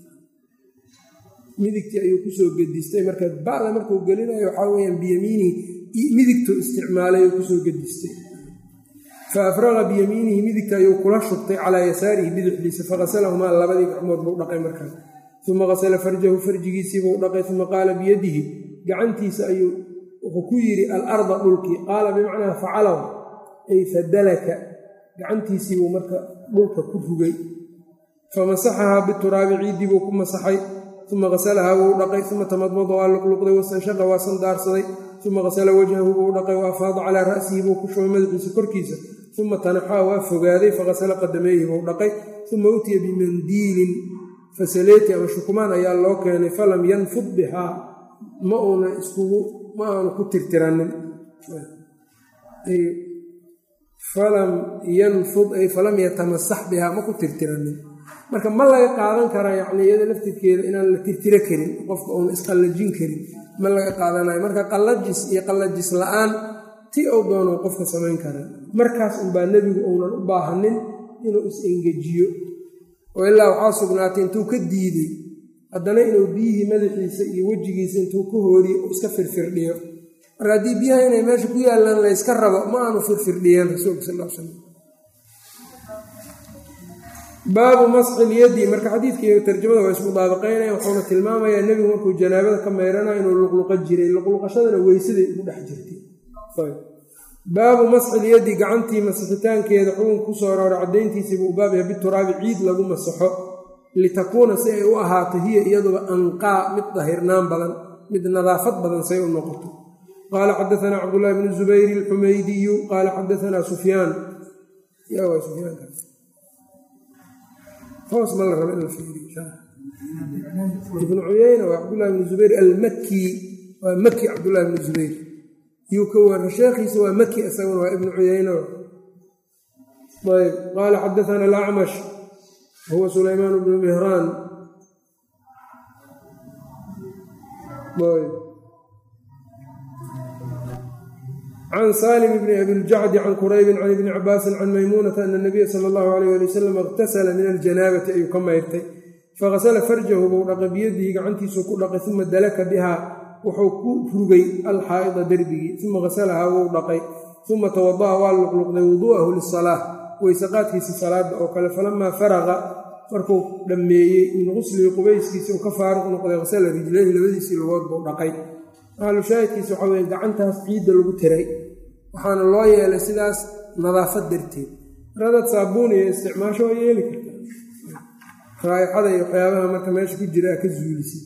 midigtii ayuu kusoo gedistay marka bacda markuu gelinayo waxaa weyaan biyamiinihi midigtuu isticmaalay oo kusoo gedistay fa afraqa biyamiinihi midigta ayuu kula shubtay calaa yasaarihi bidixdiisa fagasalahumaa labadii gacmood buu dhaqay markaas uma qasala farjahu farjigiisiibuu dhaqay uma qaala biyadihi gacantiisa ayuu wuxuu ku yidhi alarda dhulkii qaala bimacnaa facalahu ay fadalaka gacantiisiibuu marka dhulka ku rugay famasaxahaa bituraabi ciiddii buu ku masaxay uma qasalahaa wuu dhaqay uma tamadmada waa luqluqday wastanshaqa waa sandaarsaday uma qasala wajhahu buu dhaqay wa afaada calaa ra'sihi buu ku shubay madaxiisa korkiisa uma tanaxaa waa fogaaday faqasala qadameeyhi buu dhaqay uma utiya bimandiilin fasaleeti ama shukumaan ayaa loo keenay falam yanfud bihaa ma uuna iskugu ma aanu ku tirtiranin falam yanfud ay falam yatamasax bihaa ma ku tirtiranin marka ma laga qaadan karaa yacni iyada laftirkeeda inaan la tirtiro karin qofka uuna isqallajin karin ma laga qaadanayo marka qallajis iyo qallajis la-aan ti ou doono qofka samayn karaa markaas unbaa nebigu uunan u baahanin inuu is-engejiyo oo ilaa waxaa sugnaatay intuu ka diiday haddana inuu biyihii madaxiisa iyo wejigiisa intuu ka hooriyo uu iska firfirdhiyo marka haddii biyaha inay meesha ku yaallaan layska rabo ma aanu firfirdhiyeen rasuulka sal l slam baabu masxilyadi marka xadiidka iyo tarjamada waa ismudaabaqaynaya wuxuuna tilmaamayaa nebigu markuu janaabada ka meyranayo inuu luqluqa jiray luqluqashadana weysaday ugu dhex jirtay baabu masxilyadi gacantii masixitaankeeda xukunka ku soo arooray caddayntiisiibuu baab yahay bituraabi ciid lagu masaxo litakuuna si ay u ahaato hiya iyaduba anqaa mid dahirnaan badan mid nadaafad badan say u noqoto qaala xadaanaa cabdullaahi bnu zubayr alxumaydiyu qaala xadaanaa sufyaan hoos ma la raba in la fiiriyo ibnu cuyayna waa cabdullahi bnu zubayr almakki waa maki cabdullahi bnu zubayr yuu ka wara sheekhiisa waa maki isaguna waa ibnu cuyayna ayb qaala xadaana alacmash huwa sulaymaan bnu mihraan can saalim bni abiljacdi can quraybin can ibni cabaasin can maymuunata ana nabiya sala allahu alayh ali wasalam iqtasala min aljanaabati ayuu ka mayrtay fagasala farjahu buu dhaqay biyadihi gacantiisuu ku dhaqay uma dalaka bihaa wuxuu ku rugay alxaa'ida derbigii uma gasalahaa wuu dhaqay uma tawada'a waa luqluqday wuduu'ahu lisalaa weyseqaadkiisii salaada oo kale falamaa faraqa markuu dhammeeyey min quslihi qubayskiisa uu ka faaruq noqday gasala rijlayhi labadiisii lugood buu dhaqay maalushaahidkiisa waxaa weye gacantaas ciidda lagu tiray waxaana loo yeelay sidaas nadaafad darteed maradaad saabuun iyo isticmaasho waa yeeli kartaa raa'ixada iyo waxyaabaha marka meesha ku jira a ka zuulisay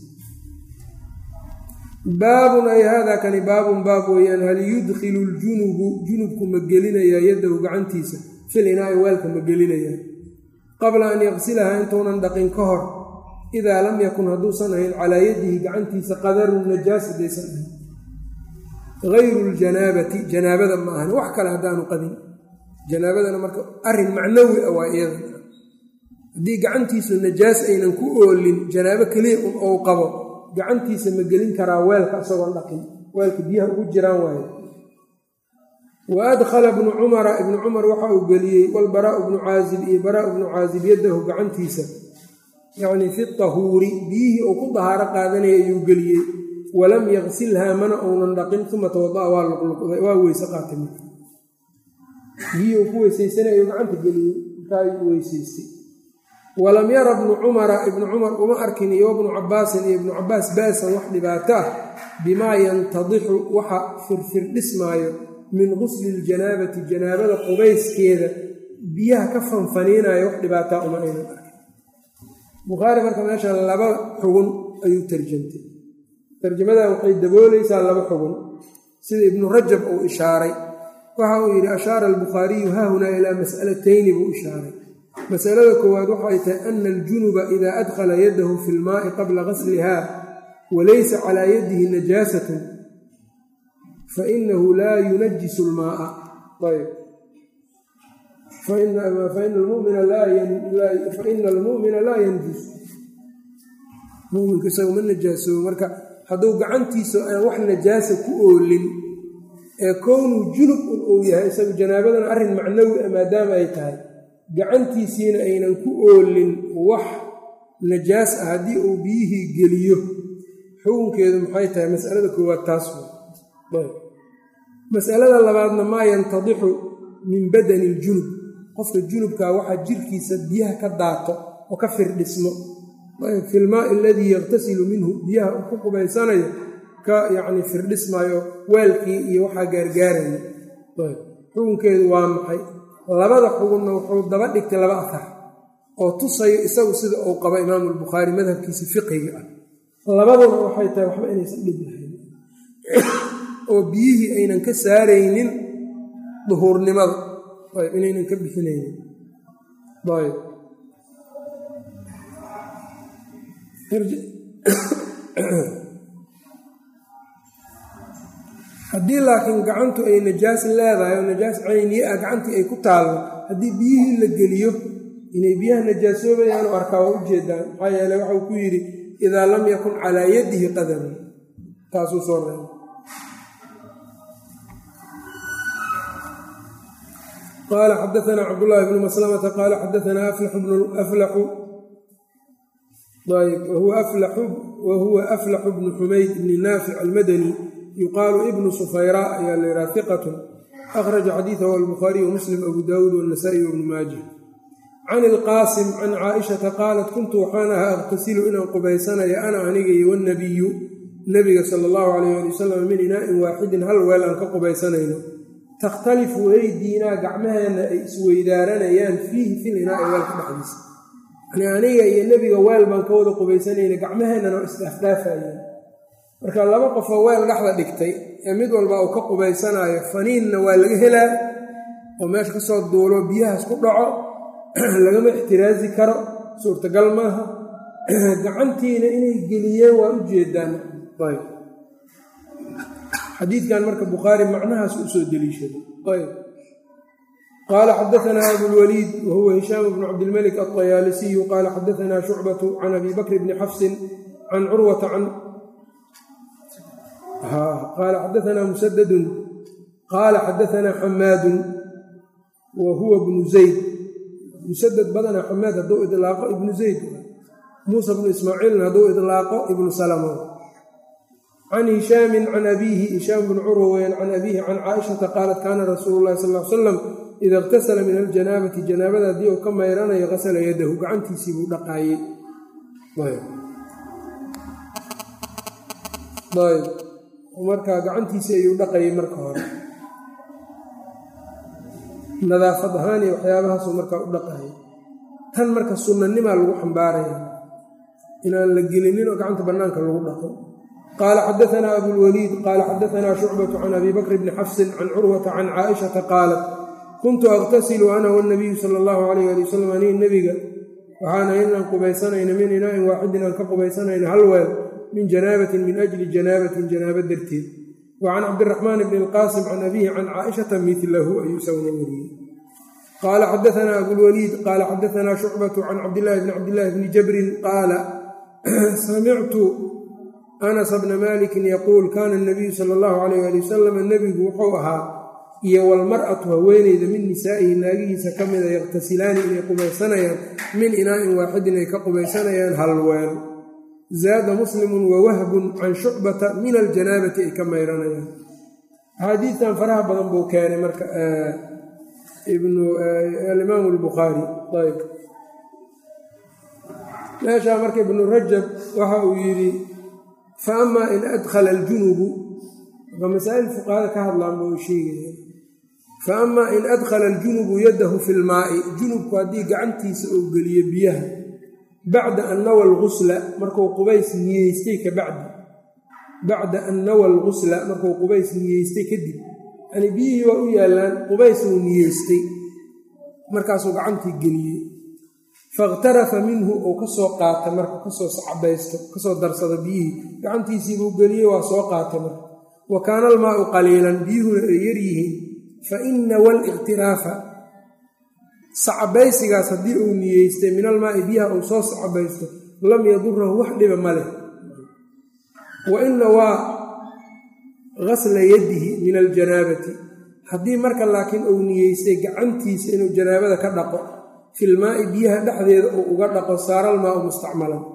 baabun ay haadaa kani baabun baab weeyaan hal yudkhilu ljunubu junubku ma gelinayaa yaddahu gacantiisa fil inaa'i weelka ma gelinayaa qabla an yaqsilahaa intuunan dhaqin ka hor idaa lam yakun hadduusan ahayn calaa yadihi gacantiisa qadaru najaas haddaysan ahayn hayru ljanaabati janaabada ma ahan wax kale haddaanu qabin janaabadana marka arrin macnawi ah waa iyada haddii gacantiisu najaas aynan ku oolin janaabo keliya un ou qabo gacantiisa ma gelin karaa weelka isagoon dhaqin weelka biyaha ugu jiraan waaye wa adkhala ibnu cumara ibnu cumar waxa uu geliyey walbaraa'u bnu caazib iyo baraa'u bnu caazib yaddahu gacantiisa yacnii fi tahuuri biyihii uu ku dahaaro qaadanaya ayuu geliyey walam yaqsilhaa mana uunan dhaqin uma tawada'a waa luqluqday waa weyse qaatay marka biyihii uu ku weysaysanay ayuu gacanta geliyey intaayuu weysaystay walam yara ibnu cumara ibnu cumar uma arkin iyo ibnu cabaasin iyo ibnu cabaas ba'san wax dhibaato ah bimaa yantadixu waxa firfirdhismaayo min gusli iljanaabati janaabada qubayskeeda biyaha ka fanfaniinayo wax dhibaataa uma aynan arkin bukhaari marka meesha laba xugun ayuu tarjamtay tarjamadan waxay daboolaysaa laba xugun sida ibnu rajab uu ishaaray waxa uu yidhi ashaara albukhaariyu haahunaa ilaa mas'alatayni buu ishaaray masalada koowaad waxay tahay ana aljunuba idaa adkhala yadahu fi lmaa'i qabla gasliha walaysa calaa yadihi najaasatun fainahu laa yunajisu lmaaa ayb faina almu'mina laa yanjus muminka isaga ma najaasoobo marka hadduu gacantiisa aan wax najaasa ku oolin ee kownuu junub un uu yahay isagu janaabadana arrin macnawi a maadaama ay tahay gacantiisiina aynan ku oolin wax najaas ah haddii uu biyihii geliyo xukunkeedu maxay tahay masalada koowaad taas masalada labaadna maa yantadixu min badani iljunub qofka junubkaa waxaa jirkiisa biyaha ka daato oo ka firdhismo fi lmaai aladii yaqtasilu minhu biyaha uu ku qubaysanayo ka yacni firdhismayo weelkii iyo waxaa gaargaaraya xukunkeedu waa maxay labada xugunna wuxuu daba dhigtay laba afar oo tusayo isagu sida uu qabo imaamu albukhaari madhabkiisa fiqiga ah labaduna waxay tahay waxba inaysan dhib lahayn oo biyihii aynan ka saaraynin duhuurnimada ayb inaynan ka bixinaynin ayb haddii laakiin gacantu ay najaas leedahay oo najaas cayniye ah gacantii ay ku taallo haddii biyihii la geliyo inay biyaha najaasoobayaan oo arkaa waa u jeedaan maxaa yeele waxau ku yidhi idaa lam yakun calaa yadihi qadamun taasuu soo reebay qaala xadaanaa cabdullaahi bnu maslamata qaala xadaanaa aflaxu ayb wahuwa aflaxu bnu xumayd bni naafic almadani yuqaalu ibnu sufayra ayaa la yidhaha hiqatun akhraja xadiidahu albukhaariy wamuslim abu daawuud waannasaa'i wabnu maaja can ilqaasim can caaishata qaalat kuntu waxaan ahaa aqhtasilu inaan qubaysanayo ana aniga iyo wannabiyu nebiga sala allahu calayh ali wasalam min inaa'in waaxidin hal weel aan ka qubaysanayno takhtalifu eydiinaa gacmaheenna ay isweydaaranayaan fiihi fil inaa'i weelka dhexdiisa yani aniga iyo nebiga weel baan ka wada qubaysanayna gacmaheennana oo isdhaafdhaafayeen marka laba qofoo weel dhexda dhigtay ee mid walba uu ka qubaysanaayo faniinna waa laga helaa oo meesha ka soo duulo biyahaas ku dhaco lagama ixtiraazi karo suurtagal maaha gacantiina inay geliyeen waa u jeedaan ayb xadiidkan marka bukhaari macnahaas u soo deliishaday ayb qaala xadaanaa abulwaliid wahuwa hishaam bnu cabdilmalik alطayaalisiyu qaala xadaanaa shucbatu can abi bakr bni xafsin can curwata can qaala xadaanaa musadadun qaala xadaanaa xamaadun wa huwa bnu zayd musadad badanaa xamaad hadduu idlaaqo ibnu zayd muusa bnu ismaaciilna hadduu idlaaqo ibnu salama can hishaamin can abiihi hishaam bnu curwa weyaan can abiihi can caaishata qaalat kaana rasuulu llahi sal l salam ida iqtasala min aljanaabati janaabada haddii uu ka mayranayo qasala yadahu gacantiisii buu dhaqaayey ayb marka gacantiisii ayuu dhaqayay marka hore nadaafad ahaan iyo waxyaabahaasuu markaa u dhaqayay tan marka sunnanimaa lagu xambaaraya inaan la gelinin oo gacanta bannaanka lagu dhaqo qaala xadaanaa abulwaliid qaala xadaanaa shucbatu can abi bakr bni xafsin can curwata can caaishata qaalat kuntu aqtasilu ana wanabiyu sala allahu calayh ali wasalam anii nebiga waxaana inaan qubaysanayna min inaa'in waaxidin aan ka qubaysanayna hal weel min janaabatin min ajli janaabatin janaaba darteed wa can cabdiraxmaan bni alqaasim can abiihi can caaishata milahu ayuu isaguna wariyey qaala xadaanaa abulwaliid qaala xadaanaa shucbatu can cabdillaahi bni cabdillaahi bni jabrin qaala samictu anas bna malikin yaquul kaana nabiyu sala allahu calayh ali wasalam nebigu wuxuu ahaa iyo walmar'atu haweeneyda min nisaa'ihi naagihiisa ka mida yaqhtasilaani inay qubaysanayaan min inaa'in waaxidin ay ka qubaysanayaan hal weel zaada muslimun wawahbun can shucbata min aljanaabati ay ka mayranayaan axaadiistan faraha badan buu keenay marka alimaamu albukhaari ayb meeshaa marka ibnu rajab waxa uu yidhi fa amaa in adkhala aljunubu marka masaa'il fuqahada ka hadlaan buu sheegaya fa amaa in adkhala aljunubu yadahu fi lmaa'i junubku haddii gacantiisa uu geliyo biyaha bacda an nawa algusla markuu qubays niyeystay ka bacdi bacda an nawa algusla markuu qubays niyeystay kadib yani biyihii waa u yaallaan qubays uu niyeystay markaasuu gacantii geliyey fakhtarafa minhu ou ka soo qaata marka kasoo sacbaysto kasoo darsada biyihii gacantiisiibuu geliyey waa soo qaatay marka wa kaana almaau qaliilan biyuhuna ay yar yihiin fa ina waliqtiraafa sacbaysigaas haddii uu niyeystay min almaai biyaha uu soo sacbaysto lam yadurahu wax dhiba ma leh wa ina waa gasla yadihi min aljanaabati haddii marka laakiin uu niyeystay gacantiisa inuu janaabada ka dhaqo filmaai biyaha dhexdeeda uu uga dhaqo saara almaau mustacmalan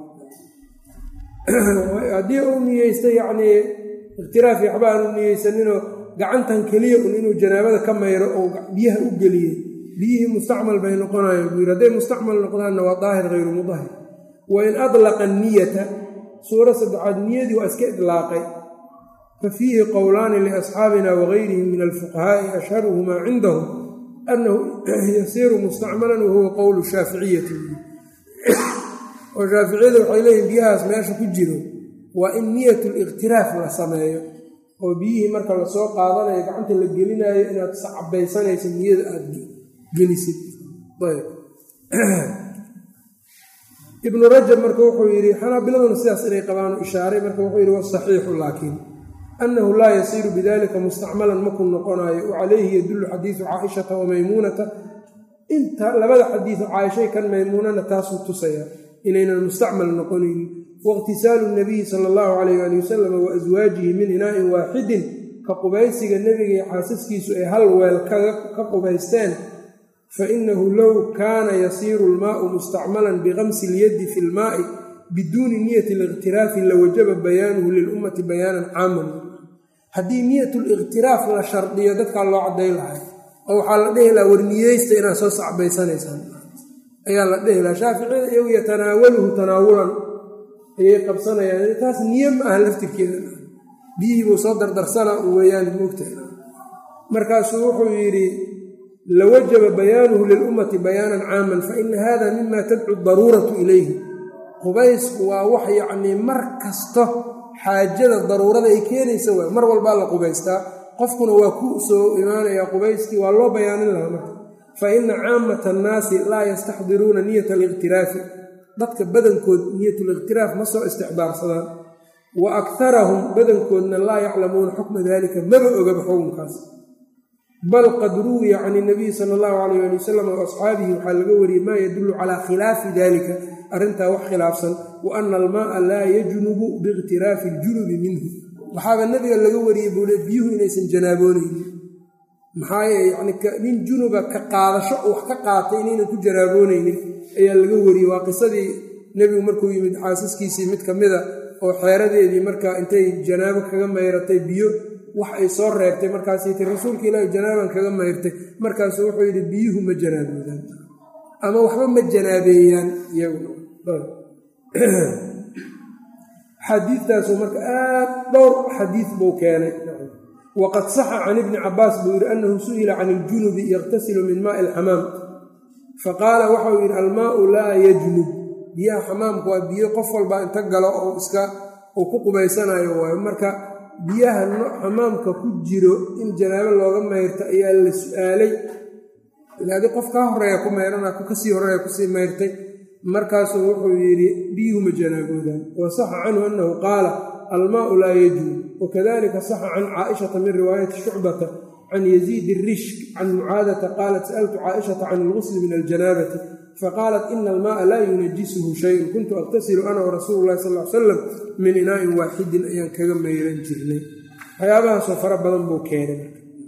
haddii uu niyeystay yacnii iqtiraaf waxba aanu niyeysaninoo gacantan keliya un inuu janaabada ka mayro oo biyaha u geliyey biyihii mustacmal bay noqonayaan buu yidhi hadday mustacmal noqdaanna waa daahir hayru mudahir wa in adlaqa niyata suura saddexaad niyadii waa iska idlaaqay fa fiihi qowlaani liasxaabina wagayrihim min alfuqahaa'i ashharuhumaa cindahum annahu yasiiru mustacmalan wahuwa qowlu shaaficiyati oo shaaficiyada waxay leeyihin biyahaas meesha ku jiro waa in niyat liqtiraaf la sameeyo oo biyihii marka lasoo qaadanayo gacanta la gelinayo inaad sacbaysanaysa niyada aada gelisid ibnu rajab marka wuxuu yidhi xanaabiladuna sidaas inay qabaanu ishaaray marka wuxuu yidhi wasaxiixu laakiin annahu laa yasiiru bidalika mustacmalan maku noqonayo wacalayhi yadullu xadiidu caaishata wa maymuunata inta labada xadiidu caaishay kan maymuunana taasuu tusaya inaynan mustacmal noqonaynin waاqtisaalu nabiyi sala allahu calayh ali wasalam wa aswaajihi min inaa'in waaxidin ka qubaysiga nebiga iyo xaasaskiisu ay hal weel ka qubaysteen fainahu low kaana yasiiru almaau mustacmalan bikamsi ilyadi fi lmaai biduuni niyati liqtiraafi lawajaba bayaanuhu lilummati bayaanan caaman haddii niyat liqtiraaf la shardiyo dadkaa loo cadday lahay oo waxaa la dhehi lahaa war niyeysta inaad soo sacbaysanaysaan ayaa la dhehi lahaa shaaficiyada iyagu yatanaawaluhu tanaawulan ayay qabsanayaan taas niye ma aha laftirkeeda biyihii buu soo dardarsana weeyaan moogtaha markaasuu wuxuu yidhi lawajaba bayaanuhu lilummati bayaanan caaman faina hada mima tadcu daruuratu ilayhi qubaysku waa wax yacnii mar kasto xaajada daruurada ay keenaysa waay mar walbaa la qubaystaa qofkuna waa ku soo imaanayaa qubayskii waa loo bayaanin lahaa marka fa ina caamata annaasi laa yastaxdiruuna niyata aliqtiraafi dadka badankood niyatuliqtiraaf ma soo istixbaarsadaan wa akharahum badankoodna laa yaclamuuna xukma dalika maba ogaba xukunkaas bal qad ruwiya can inabiyi sala allahu calayh ali wasalam wa asxaabihi waxaa laga wariyey maa yadullu calaa khilaafi dalika arrintaa wax khilaafsan wa ana almaaa laa yajnubu biiqtiraafi iljunubi minhu waxaaba nabiga laga wariyey buule biyuhu inaysan janaaboonaynin maxaa yani nin junuba ka qaadasho wax ka qaatay inaynan ku janaaboonaynin ayaa laga wariyey waa qisadii nebigu markuu yimid xaasaskiisii mid ka mida oo xeeradeedii markaa intay janaabo kaga mayratay biyo wax ay soo reebtay markaasay tii rasuulka ilaahi janaaban kaga mayrtay markaasuu wuxuu yidhi biyuhu ma janaaboodaan ama waxba ma janaabeeyaan iyaguna xadiidtaasuu marka aad dhowr xadiid buu keenay waqad saxa can ibni cabaas buu yidhi annahu su'ila can iljunubi yakhtasilu min maai alxamaam faqaala waxau yidhi almaau laa yajnub biyaha xamaamku waa biyo qof walbaa inta galo oo iska uu ku qubaysanayo waayo marka biyaha xamaamka ku jiro in janaabo looga mayrta ayaa la su-aalay ilaadii qof kaa horeeya ku mayrana ku kasii horeeya kusii mayrtay markaasuu wuxuu yidhi biyuhu ma janaaboodaan wa saxa canhu annahu qaala almaau laa yajnub wakadalika saxa can caaishata min riwaayati shucbata can yaziid irishk can mucaadata qaalat sa'altu caaishata can ilgusli min aljanaabati faqaalat ina almaaa laa yunajisuhu shayun kuntu aqtasilu ana warasuulu llahi sal l salam min inaa'in waaxidin ayaan kaga mayran jirnay waxyaabahaasoo fara badan buu keenay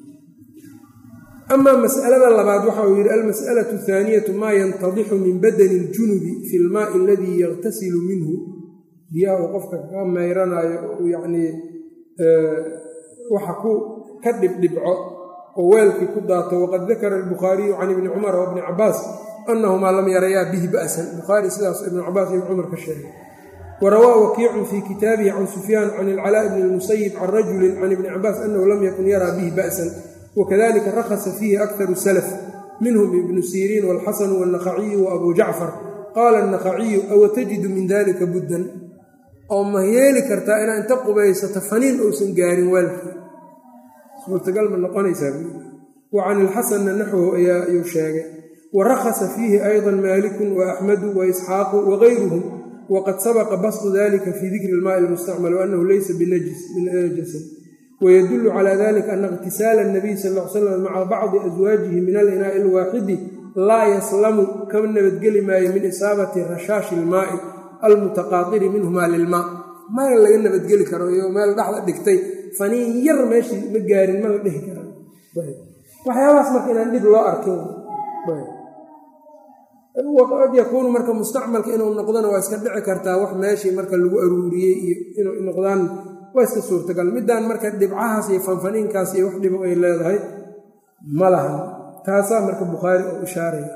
amaa mas'alada labaad waxa uu yidhi almas'alatu athaaniyatu maa yantadixu min badani iljunubi fi lmaai aladii yaqtasilu minhu biyaha uu qofka kaga mayranaayo uu yacnii waxa ku ka dhibdhibco oo weelkii ku daato waqad dakara albukhaariyu can ibni cumar wa bni cabaas annahumaa lam yarayaa bihi ba'san bukhaari sidaas ibnu cabaas ibn cumar ka sheegay warawaa wakiicun fii kitaabihi can sufyaan can ilcalaa bni lmusayib can rajulin can ibni cabaas annahu lam yakun yaraa bihi ba'san wakadalika rakhasa fiihi akharu salaf minhum ibnu siriin waalxasanu waalnakhaciyu wa abuu jacfar qaala annakhaciyu awa tajidu min dalika buddan oo ma yeeli kartaa inaa inta qubaysato faniin uusan gaarin weelkii suurtagal ma noqonaysaa wa can ilxasanna naxwahu ayuu sheegay warakhasa fiihi ayضa maaliku وaأxmadu وaإsxaaqu وغayruhum wqad sabqa basطu dalika fi dikri اlmaءi اlmustacmal وأnahu laysa binajasin وydul calى dalika ana اqtisaala الnabiy sal ا ly slam maca bacdi aswaajihi min alinaaءi اlwaaxidi laa yaslamu kama nabadgeli maayo min isaabati rashaashi اlmaaءi almutaqaadiri minhuma lilmaa mana laga nabadgeli karo iyo meel dhaxda dhigtay faniin yar meeshii ma gaarin ma la dhihi kara waxyaabahaas marka inaan dhib loo arkin qad yakuunu marka mustacmalka inuu noqdona waa iska dhici kartaa wax meeshii marka lagu aruuriyey iyo inuu noqdaan waa iska suurtagal middaan marka dhibcahaas iyo fanfaniinkaas iyo wax dhibo ay leedahay ma lahan taasaa marka bukhaari oo ishaaraya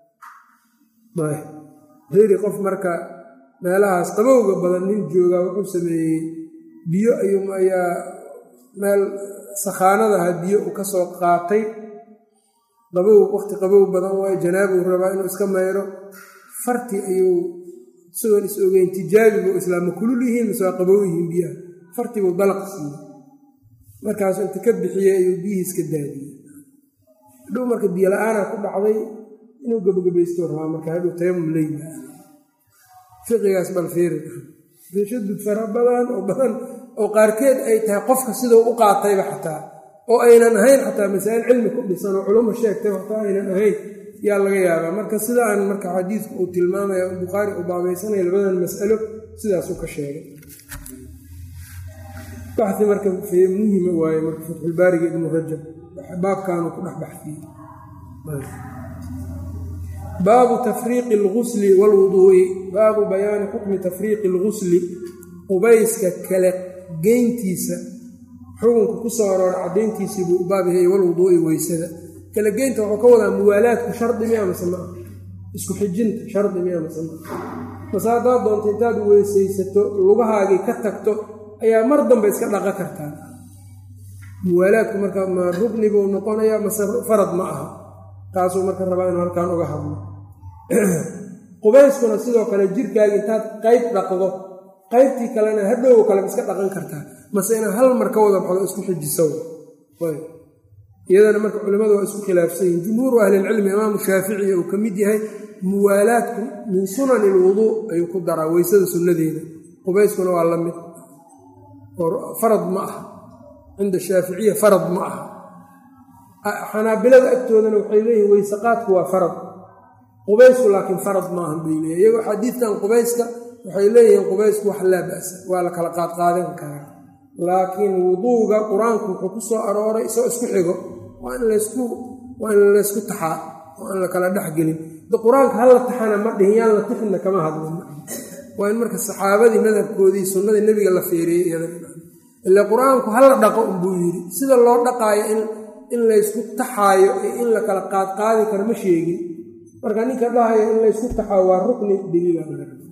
heri qof marka meelahaas qabowga badan nin joogaa wuxuu sameeyey biyo ayuu ayaa meel sakhaanadaha biyo uu ka soo qaatay qabow waqti qabow badan waayo janaabuu rabaa inuu iska mayro farti ayuu isagoon is ogeyn tijaabibuu islaama kulul yihiin mise waa qabow yihiin biyaha fartibuu dalaq siiyey markaasuu inta ka bixiyey ayuu biyihii iska daadiyey hadhow marka biyo la-aanaa ku dhacday inuu gabagabaystou rabaa marka hadhow tayamum leyla fiqigaas balfiiri tashadud fara badan oo badan oo qaarkeed ay tahay qofka siduu u qaatayba xataa oo aynan ahayn xataa masaa'il cilmi ku dhisan oo culumma sheegtay xataa aynan ahayn yaa laga yaabaa marka sidaan marka xadiidku uu tilmaamaya bukhaari uu baabaysanaya labadan mas'alo sidaasuu ka sheegay baxi marka muhima waaye marka fatxulbaariga ibnu rajab baabkaanuu ku dhex baxsiyey baabu tafriiqi algusli waalwuduu'i baabu bayaani xukmi tafriiqi algusli qubayska kala geyntiisa xukunka ku soo aroora caddayntiisii buu u baab yahay walwuduu'i weysada kala geynta wuxuu ka wadaa muwaalaadku shardi miya mase maa isku xijinta shardi miya mase maa mase haddaad doonto intaad weysaysato lugahaagii ka tagto ayaa mar dambe iska dhaqan kartaa muwaalaadku marka ma rugni buu noqonayaa mase farad ma aha taasuu marka rabaa inuu halkaan uga hadlo qubayskuna sidoo kale jirkaaga intaad qayb dhaqdo qaybtii kalena hadhow kale iska dhaqan kartaa mase inaa hal mar ka wada baxdo isku xijisow iyadana marka culimmadu waa isku khilaafsan yihin jumhuuru ahlilcilmi imaamu shaaficiya uu ka mid yahay muwaalaadku min sunani ilwuduu ayuu ku daraa weysada sunnadeeda qubayskuna waa la mid farad ma aha cinda shaaficiya farad ma aha xanaabilada agtoodana waxay leeyihin weysaqaadku waa farad qubaysku laakiin farad maahan bay leeyihin iyagoo xadiidkan qubayska waxay leeyihiin qubaysku wax laa ba'sa waa la kala qaadqaadan karaa laakiin wuduuga qur-aanku wuxuu ku soo arooray isoo isku xigo waa in laysku waa in laysku taxaa waa in la kala dhexgelin de qur-aanka hala taxana ma dhihin yaan la tixinna kama hadlin waa in marka saxaabadii madhabkoodii sunnadii nebiga la feereeyey iyada ile qur-aanku hala dhaqo unbuu yidhi sida loo dhaqaayo in in laysku taxaayo ee in la kala qaadqaadi karo ma sheegin marka ninka dhahayo in laysku taxaayo waa rukni daliila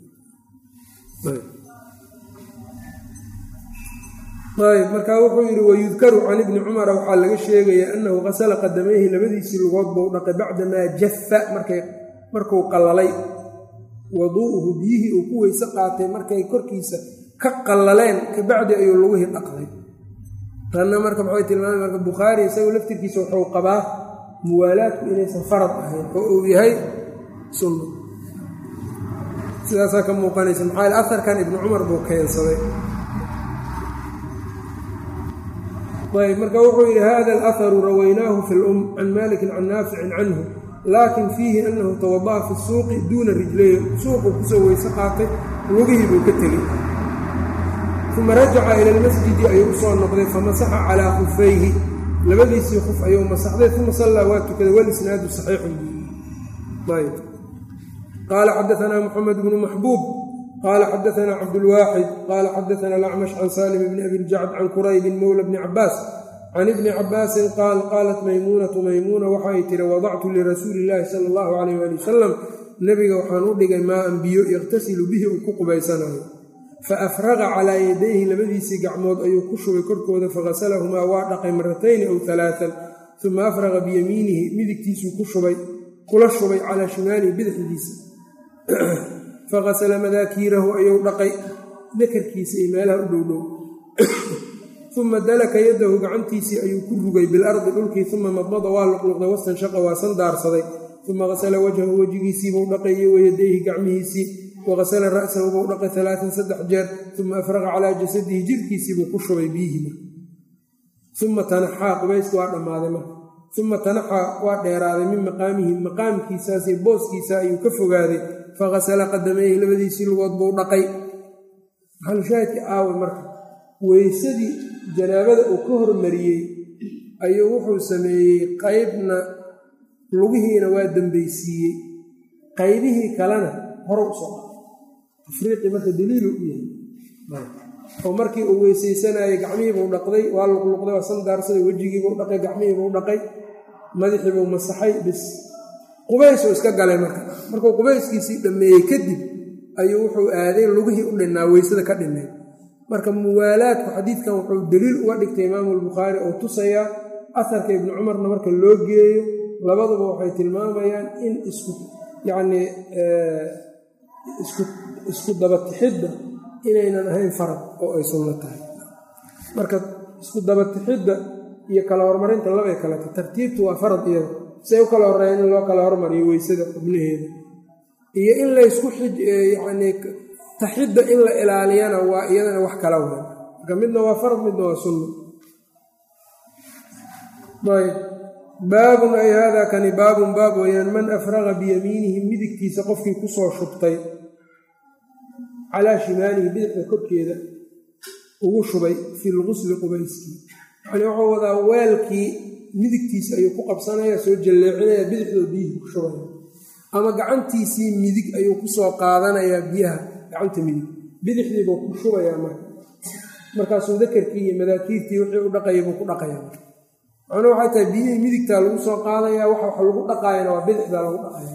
ayb markaa wuxuu yidhi wayudkaru can ibni cumara waxaa laga sheegayaa annahu qasala qadamayhi labadiisii lugood buu dhaqay bacdamaa jaffa markay markuu qallalay waduu'uhu biyihii uu ku weyse qaatay markay korkiisa ka qallaleen kabacdi ayuu lugihii dhaqday tanna marka maxay tilmaamay marka bukhaari isagu laftirkiisa wuxuu qabaa muwaalaadku inaysan farad ahayn oo uu yahay sunno sidaasaa ka muuqanaysa maxaa yeel aharkan ibnu cumar buu keensaday ayb marka wuxuu yidhi hada alaharu rawaynaahu fi lum can malikin can naaficin canhu laakin fiihi annahu tawada'a fi suuqi duuna rijlayhi suuquu kusoo weyse qaatay lugihii buu ka tegey uma rajaca ila almasjidi ayuu usoo noqday famasaxa calaa khufayhi labadiisii khuf ayuu masaxday uma sallaa waa tukaday walisnaadu saxiixun ayb qaala xadaanaa muxamed bnu maxbuub qaala xadaanaa cabdulwaaxid qaala xadaana alacmash can saalim bni abi ljacd can quraybin mowla bni cabaas can ibni cabaasin qaal qaalat maymuunatu maymuuna waxay tiri wadactu lirasuuli illaahi sala allahu calayh waali wasalam nebiga waxaan u dhigay maaan biyo yakhtasilu bihi uu ku qubaysanayo fa afraqa calaa yadayhi labadiisii gacmood ayuu ku shubay korkooda faghasalahumaa waa dhaqay maratayni aw alaaan uma afraqa biyamiinihi midigtiisuu ku shubay kula shubay calaa shimaalihi bidixdiisa faghasala madaakiirahu ayuu dhaqay dakarkiisa iyo meelaha u dhowdhow uma dalaka yadahu gacantiisii ayuu ku rugay bilardi dhulkii uma madmada waa luqluqday wastanshaqa waa sandaarsaday uma qasala wajhahu wejigiisiibuu dhaqayey wayadayhi gacmihiisii waqasala ra'sahu buu dhaqay alaaan saddex jeer uma afraqa calaa jasadihi jirkiisiibuu ku shubay biyihii uma tanaxaa qubayska waa dhammaaday marka uma tanaxaa waa dheeraaday min maqaamihi maqaamkiisaasi booskiisa ayuu ka fogaaday faqasala qadamayhi labadiisii lugood buu dhaqay maxalushaahidka aawe marka weysadii janaabada uu ka hormariyey ayuu wuxuu sameeyey qaybna lugihiina waa dambaysiiyey qaybihii kalena hore u soo tafriiqii marka daliilu u yahay oo markii uu weysaysanayay gacmihiibuu dhaqday waa luqluqday waa sandaarsaday wejigiibuu dhaqay gacmihiibuu dhaqay madaxiibuu masaxay bis qubaysuu iska galay marka markuu qubayskiisii dhammeeyey kadib ayuu wuxuu aaday lugihii u dhinnaa weysada ka dhinay marka muwaalaadku xadiidkan wuxuu daliil uga dhigtay imaamu albukhaari oo tusayaa aharka ibnu cumarna marka loo geeyo labaduba waxay tilmaamayaan in isku yacnii isku dabatixidda inaynan ahayn farad oo ay sunno tahay marka isku dabatixidda iyo kala hormarinta labay kaleta tartiibtu waa farad iyada say u kala horreeyaan in loo kala hormariyo weysada xubnaheeda iyo in laysku yacnii taxidda in la ilaaliyana waa iyadana wax kala weyn marka midna waa farad midna waa sunno ayb baabun ay haadaa kani baabun baab weyaan man afraqa biyamiinihi midigtiisa qofkii kusoo shubtay calaa shimaalihi bidixda korkeeda ugu shubay fi lqusli qubayskii yani wuxuu wadaa weelkii midigtiisa ayuu ku qabsanaya soo jalleecinaya bidixdoo biyihii ku shubaya ama gacantiisii midig ayuu kusoo qaadanayaa biyaha gacanta midig bidixdiibuu ku shubayaa marka markaasuu dakarkii iyo madaakiirtii wixii u dhaqaya buu ku dhaqaya macnuu waxay tahay biyihii midigtaa lagu soo qaadayaa waxa wax lagu dhaqaayana waa bidixdaa lagu dhaqaya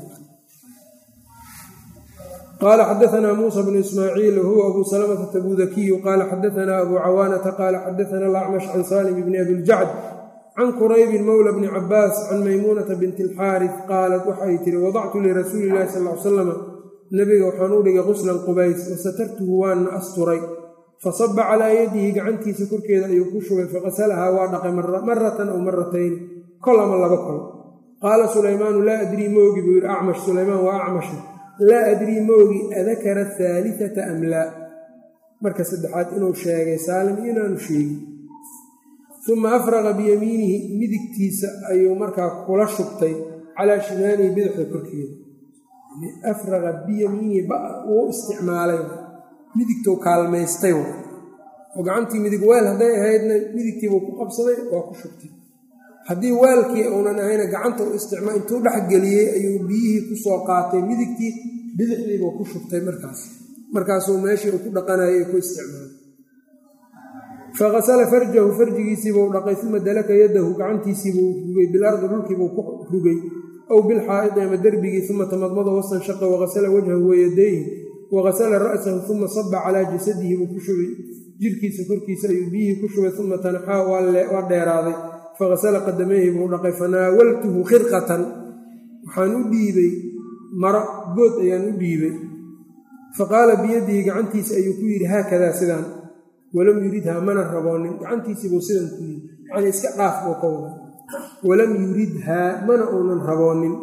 qaala xadaanaa muusa bnu ismaaciil wahuwa abu salamata tabudakiyu qaala xadaanaa abu cawaanata qaala xadaana alacmash can saalim bni abiljacd can quraybin mowla bni cabaas can maymuunata binti alxaaris qaalat waxay tihi wadactu lirasuuli illahi sal l salama nebiga waxaan u dhigay qusla alqubays wasatartuhu waana asturay fasaba calaa yadihi gacantiisa korkeeda ayuu ku shubay faqasalahaa waa dhaqay maratan aw maratayn kol ama laba kol qaala sulaymaanu laa adrii moogi buu yidhi acmash sulaymaan waa acmasha laa adrii moogi adakara ahaalitata am laa marka saddexaad inuu sheegay saalim inaanu sheegin uma afraqa biyamiinihi midigtiisa ayuu markaa kula shubtay calaa shimaalihi bidixda korkeeda afraqa biyamiinihi wuu isticmaalay midigtou kaalmaystay oo gacantii midig weel hadday ahaydna midigtiibuu ku qabsaday waa ku shubtay haddii weelkii uunan ahayna gacanta u isticmaal intuu dhexgeliyey ayuu biyihii ku soo qaatay midigtii bidixdiibuu ku shubtay markaas markaasuu meeshii uu ku dhaqanayay ku isticmaalay faqasala farjahu farjigiisiibuu dhaqay uma dalaka yadahu gacantiisiibuu rugay bilardi dhulkiibuu ku rugay aw bilxaa'idi ama derbigii uma tamadmada wastanshaqa waqasala wajhahu wayadayhi waqasala ra'sahu uma saba calaa jasadihi buu ku shubay jirkiisa korkiisa ayuu biyihii ku shubay uma tanaxaa waa dheeraaday faqasala qadamayhi buu dhaqay fanaawaltuhu khirqatan waxaan u dhiibay maro good ayaan u dhiibay faqaala biyadihi gacantiisa ayuu ku yidhi haakadaa sidaan walam yuridhaa mana raboonin gacantiisiibuu sidan ku yidhi yani iska dhaaf buu ka wada walam yuridhaa mana uunan raboonin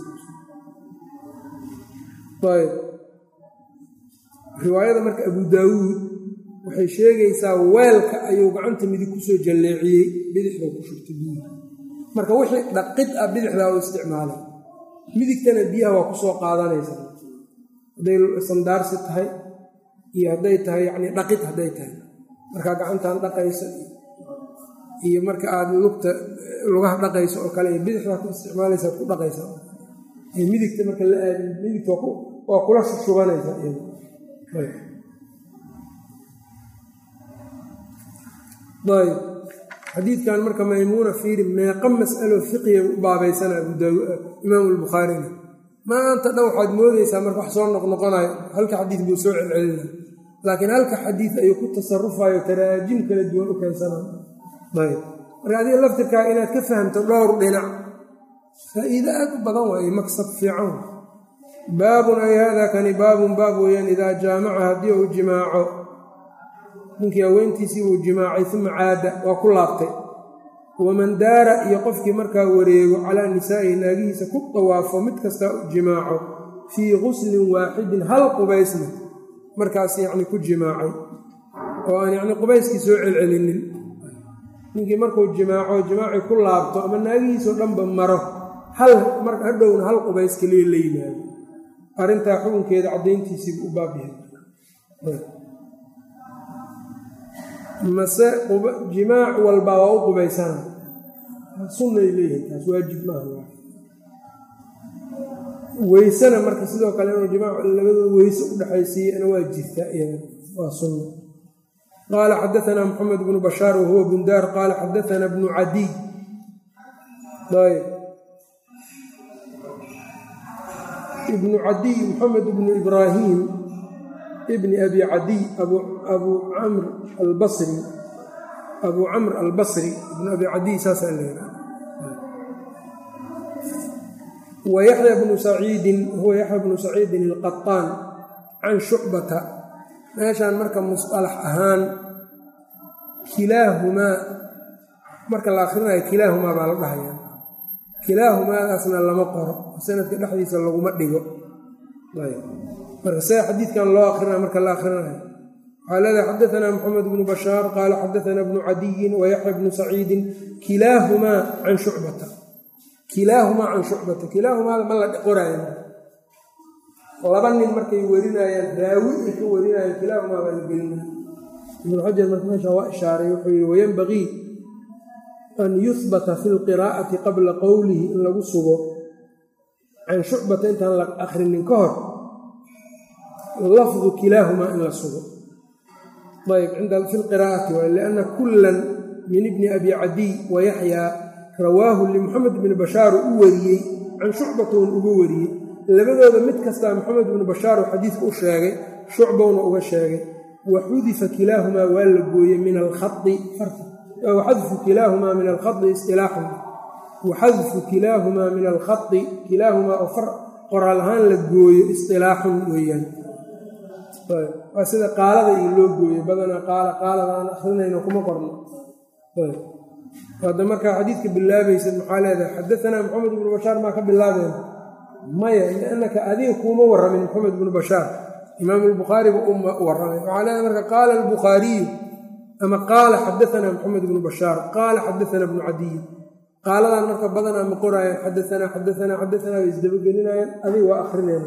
nabigayb riwaayada marka abu daawuud waxay sheegaysaa weelka ayuu gacanta midig kusoo jalleeciyey bidixda ku shubtay biyihi marka wixii dhaqid ah bidixdaa u isticmaalay midigtana biyaha waa kusoo qaadanaysa hadday sandaarsi tahay iyo hadday tahay yacni dhaqid hadday tahay markaa gacantan dhaqaysa iyo marka aada lugta lugaha dhaqayso oo kale iyo bidixdaa ku isticmaalaysaa ku dhaqaysa ee midigta marka la aadin midigta waa kula shubanaysa iyada ayb xadiidkan marka maymuuna fiiri meeqa mas'alo fiqiga u baabaysana imaamu albukhaarina maanta dhan waxaad moodaysaa marka wax soo noqnoqonayo halka xadiid buu soo celcelina laakiin halka xadiid ayuu ku tasarufayo taraajim kala duwan u keensanayo ayb marka adiga laftirkaa inaad ka fahamto dhowr dhinac faa'iido aad u badan waaye maksab fiican baabun ay haadaa kani baabun baab weeyaan idaa jaamaca haddii uu jimaaco ninkii haweentiisii uu jimaacay uma caada waa ku laabtay waman daara iyo qofkii markaa wareego calaa nisaa'ihi naagihiisa ku dawaafo mid kasta u jimaaco fii guslin waaxidin hal qubaysna markaas yacni ku jimaacay oo aan yacni qubayskii soo celcelinin ninkii markuu jimaaco jimaacii ku laabto ama naagihiisao dhanba maro hal mar hadhowna hal qubays keliya la yimaado arrintaa xukunkeeda caddayntiisiibu u baabyahay mase jimaac walbaa waa u qubaysana sunnay leeyihin taas waajib maaha weysana marka sidoo kale inuu jimaac labadooda weyse u dhexaysiiyana waa jirta waa sunna qaala xadaanaa moxamed bnu bashaar wahuwa bundaar qaala xadaanaa bnu cadiy ayb ibnu cadiy moxamed bnu ibraahim ibni abi cadiy abu camr albasri abu camr albasri ibnu abi cadiy saasaa leeha wa yaxya bnu saciidin huwa yaxya bnu saciidin alqaطaan can shucbata meeshaan marka musalax ahaan kilaahumaa marka la akhrinayo kilaahumaa baa la dhahayaa kilaahumaadaasna lama qoro sanadka dhexdiisa laguma dhigo marka see xadiidkan loo akrinaya marka la akhrinayo waxaa leedahay xadaanaa moxamed bnu bashaar qaala xadaanaa bnu cadiyin wa yaxya bnu saciidin kilaahumaa can shucbata kilaahumaa can shucbata kilaahumaa ma la qoraayo laba nin markay werinayaan raawi ay ka warinayaan kilaahumaa baa la gelinaya ibnu xajar marka meesha waa ishaaray wuxuu yihi wayanbagii an yuhbata fi lqiraa'ati qabla qowlihi in lagu sugo can shucbata intaan la akhrinin ka hor lafdu kilaahumaa in la sugo ayb cinda fi lqiraa'ati waay lianna kullan min ibni abi cadiy wa yaxyaa rawaahu limuxamed bni bashaar u wariyey can shucbata uun uga wariyey labadooda mid kastaa moxamed bnu bashaar oo xadiidka u sheegay shucbowna uga sheegay wa xudifa kilaahumaa waa la gooyey min alkhai waxadfu kilaahumaa min alkhai istilaaxun waxadfu kilaahumaa min alkhai kilaahumaa oo far qoraal ahaan la gooyo istilaaxun weeyaan waa sida qaalada iyo loo gooyo badanaa qaala qaalada aan akrinayno kuma qorno hadda markaa xadiidka bilaabaysa maxaa leedahay xadaanaa moxamed bnu bashaar maa ka bilaabeen maya liannaka adiga kuuma warramin moxamed bnu bashaar imaamu albukhaariba uma warramay waxaa leedahay marka qaala albukhaariyu ama qaala xadaanaa moxamed bnu bashaar qaala xadaanaa bnu cadiy qaaladan marka badanaa ma qoraayaan xadaanaa xadaanaa xadaanaa bay isdabagelinayaan adiga waa akrinayna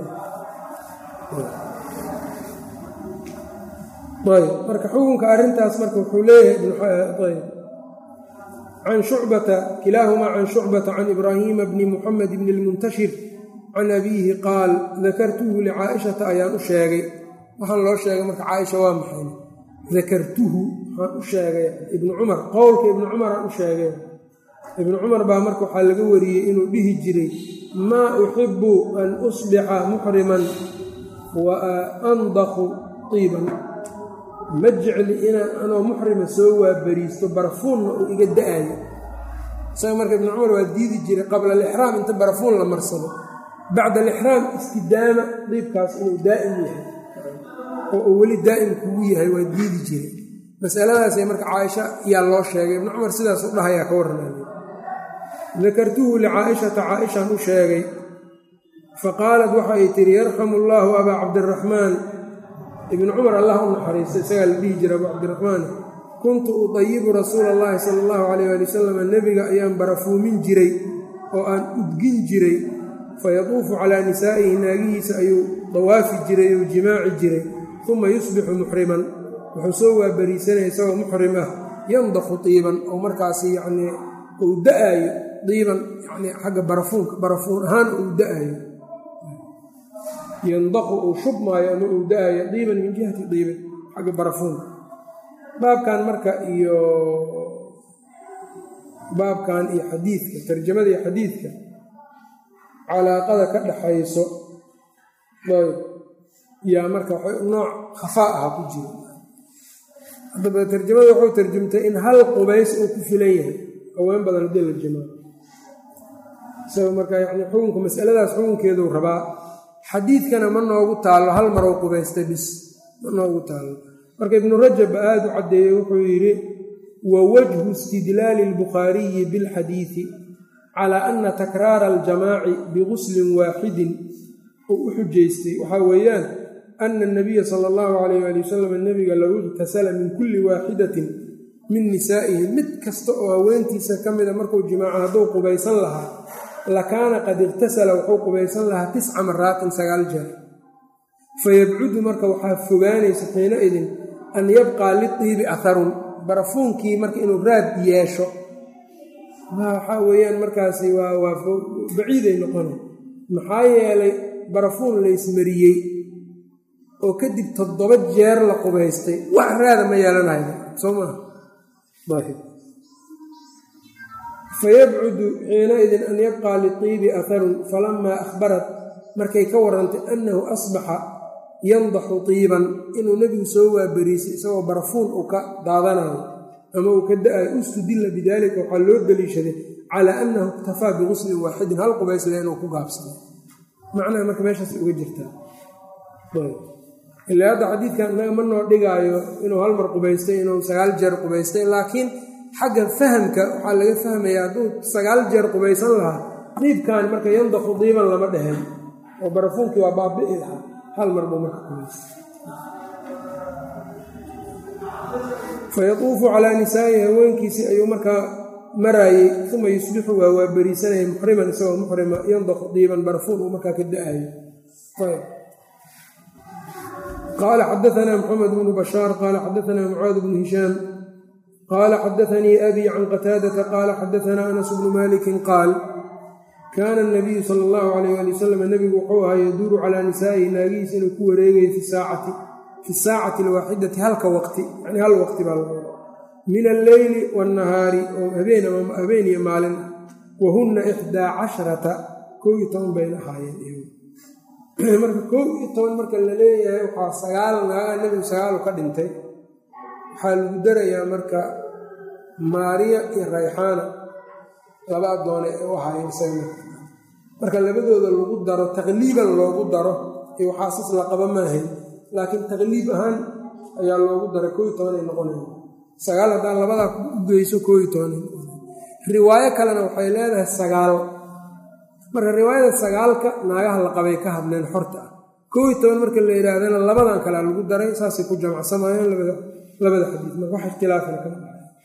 ayb marka xukunka arrintaas marka wuxuu leeyahay can shucbata kilaahumaa can shucbata can ibraahiima bni muxamed bni lmuntashir can abiihi qaal dakartuhu licaaishata ayaan u sheegay waxaan loo sheegay marka caaisha waa maxay dakartuhu waxaan u sheegay ibnu cumar qowlka ibnu cumaraan u sheegay ibnu cumar baa marka waxaa laga wariyey inuu dhihi jiray maa uxibu an usbixa muxriman wa andaqu tiiban ma jecli inaan anoo muxrima soo waabariisto barafuunna uu iga da-ayo isaga marka ibnu cumar waa diidi jiray qabla alixraam inta barafuun la marsado bacda alixraam istidaama diibkaas inuu daa'im yahay oo uu weli daa'im kugu yahay waa diidi jiray masaladaasay marka caaisha yaa loo sheegay ibnu cumar sidaas u dhahayaa ka warramaayey dakartuhu licaaishata caaishaan u sheegay faqaalat waxa ay tihi yarxamu allaahu abaa cabdiraxmaan ibnu cumar allah u naxariista isagaa la dhihi jira abu cabdiraxmaan kuntu udayibu rasuula allahi sala allahu calayh waali wasalam nebiga ayaan barafuumin jiray oo aan udgin jiray fayaduufu calaa nisaa'ihi naagihiisa ayuu dawaafi jiray ou jimaaci jiray uma yusbixu muxriman wuxuu soo waabariisanaya isagoo muxrim ah yandaqu diiban oo markaasi yacnii uu da-aayo diiban yacnii xagga barafuunka barafuun ahaan uu da-aayo yandaqu uu shubmaayo ama uu da-ayo diiban min jihati diiban xagga barafuunka baabkan marka iyo baabkan iyo xadiidka tarjamada iyo xadiidka calaaqada ka dhaxayso ayb yaa marka nooc khafaa aha ku jira haddaba tarjamada wuxuu tarjumtay in hal qubays uu ku filan yahay haween badan haddii la jamaa isaga marka yani xukunka masaladaas xukunkeeduu rabaa xadiidkana ma noogu taallo hal mar ou qubaystay bis ma noogu taallo marka ibnu rajab aada u caddeeyey wuxuu yidhi wa wajhu istidlaali اlbukhaariyi biاlxadiidi calaa ana takraara aljamaaci biguslin waaxidin uu u xujaystay waxaa weeyaan ana الnabiya sala اllahu calayh ali wasalam nebiga low iqtasala min kulli waaxidatin min nisaa'ihi mid kasta oo haweentiisa ka mida markuu jimaaco hadduu qubaysan lahaa lakaana qad iqtasala wuxuu qubaysan lahaa tisca maraatin sagaal jeer fayabcudu marka waxaa fogaanaysa xiina-idin an yabqaa lidiibi aharun barafuunkii marka inuu raad yeesho waxaa weeyaan markaasi waa waa baciiday noqona maxaa yeelay barafuun laysmariyey oo kadib toddoba jeer la qubaystay wax raada ma yeelanayo soo maaha fayabcudu xiina-idin an yabqaa lidiibi aharun falamaa akhbarat markay ka warantay annahu asbaxa yandaxu tiiban inuu nebigu soo waabariisay isagoo barafuun uu ka daadanayo ama uu ka da-ayo ustudilla bidaalika waxaa loo deliishaday calaa annahu iktafaa biguslin waaxidin hal qubaysle inuu ku gaabsanay macnaha marka meeshaas uga jirtaa ilaa hadda xadiidkan inaga ma noo dhigaayo inuu hal mar qubaystay inuu sagaal jeer qubaystay laakiin xagga fahamka waxaa laga fahmayaa hadduu sagaal jeer qubaysan lahaa diibkan marka yandaxu diiban lama dheheen oo barafuunkii waa baabi'i lahaa hal mar buu marka qubaystay fayatuufu calaa nisaa'ihi haweenkiisii ayuu markaa maraayey uma yusbixu waa waa beriisanayay muxriman isagoo muxrima yandaxu diiban barafuun uu markaa ka da-ayo qaala xadaanaa maxamed bnu bashaar qaala xadaanaa mucaad bnu hishaam qaala xadaanii abii can qataadata qaala xadaanaa anas bnu maalikin qaal kaana anabiyu sala allahu calayh ali wasalam nebigu wuxuu ahaa yaduuru calaa nisaa'ihi naagihiisa inuu ku wareegayo fi saacati fi saacati alwaaxidati halka waqti yani hal waqti baa laga wada min alleyli waannahaari oo habeen iyo maalin wa hunna ixdaa casharata kow iyo toban bayna ahaayeen marka kow iyo toban marka la leeyahay waxaa sagaal naagaa nebigu sagaalu ka dhintay waxaa lagu darayaa marka maariya iyo rayxaana laba addoone ee u ahaayeen isaga marka labadooda lagu daro taqliiban loogu daro iyo waxaasis la qaba maahayn laakiin taqliib ahaan ayaa loogu daray koo iyo tobanay noqonaya sagaal haddaan labadaa u geyso koo iyo tobanay noqonaya riwaayo kalena waxay leedahay sagaal marka riwaayada sagaalka naagaha la qabay ka hadleen xorta ah koo iyo toban marka la yidhaahdana labadan kalea lagu daray saasay ku jamacsamayeen labada xadiis marka wax ikhtilaafan ka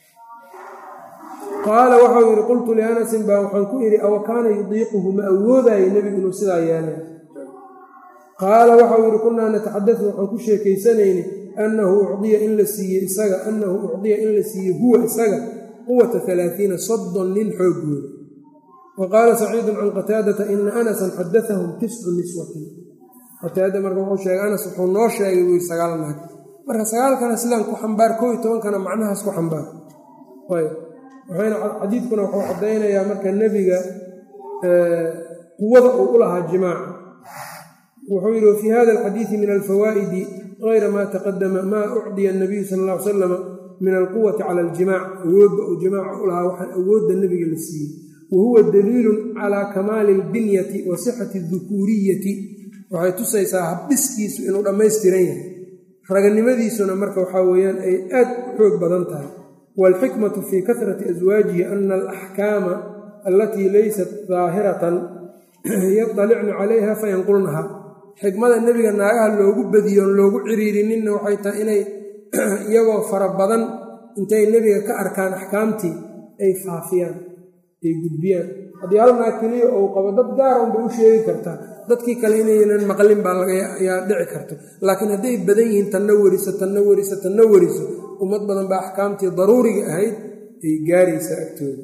qaala waxau yidhi qultu lianasin baa waxaan ku idhi awa kaana yudiiquhu ma awoodaayo nebigu inuu sidaa yeelay qaala waxau yidhi kunnaa nataxadadu waxaan ku sheekaysanayni annahu ucdiya in la siiyey isaga annahu ucdiya in la siiyey huwa isaga quwata alaaiina soddon nin xoogooda wa qaala saciidun can qataadata ina anasan xadaahum tiscu niswatin qataada marka wuxuu sheegay anas wuxuu noo sheegay buu sagaal naag marka sagaalkana sidaan ku xambaar koo iyo tobankana macnahaas ku xambaar waxayna xadiidkuna wuxuu caddaynayaa marka nebiga quwada uu u lahaa jimaaca wuxuu yidhi wafii hada alxadiidi min alfawaa'idi gayra maa taqadama maa ucdiya anabiyu sala alla ly salama min alquwati cala aljimac awoodda uu jimaaca u lahaa waxaan awoodda nebiga la siiyey wa huwa daliilun calaa kamaali albinyati wa sixati adukuuriyati waxay tusaysaa habdhiskiisu inuu dhammaystiran yahay raganimadiisuna marka waxaa weeyaan ay aad u xoog badan tahay waalxikmatu fii kasrati aswaajihi ana alaxkaama allatii laysat daahiratan yadalicna calayha fayanqulnaha xikmada nebiga naagaha loogu badiyo on loogu ciriirininna waxay tahay inay iyagoo fara badan intay nebiga ka arkaan axkaamtii ay faafiyaan ay gudbiyaan haddii hal naag keliya ou qabo dad gaara unbay u sheegi kartaa dadkii kale inaynan maqlin baa ayaa dhici karta laakiin hadday badan yihiin tanna weriso tanna weriso tanna weriso ummad badan baa axkaamtii daruuriga ahayd ay gaaraysaa agtooda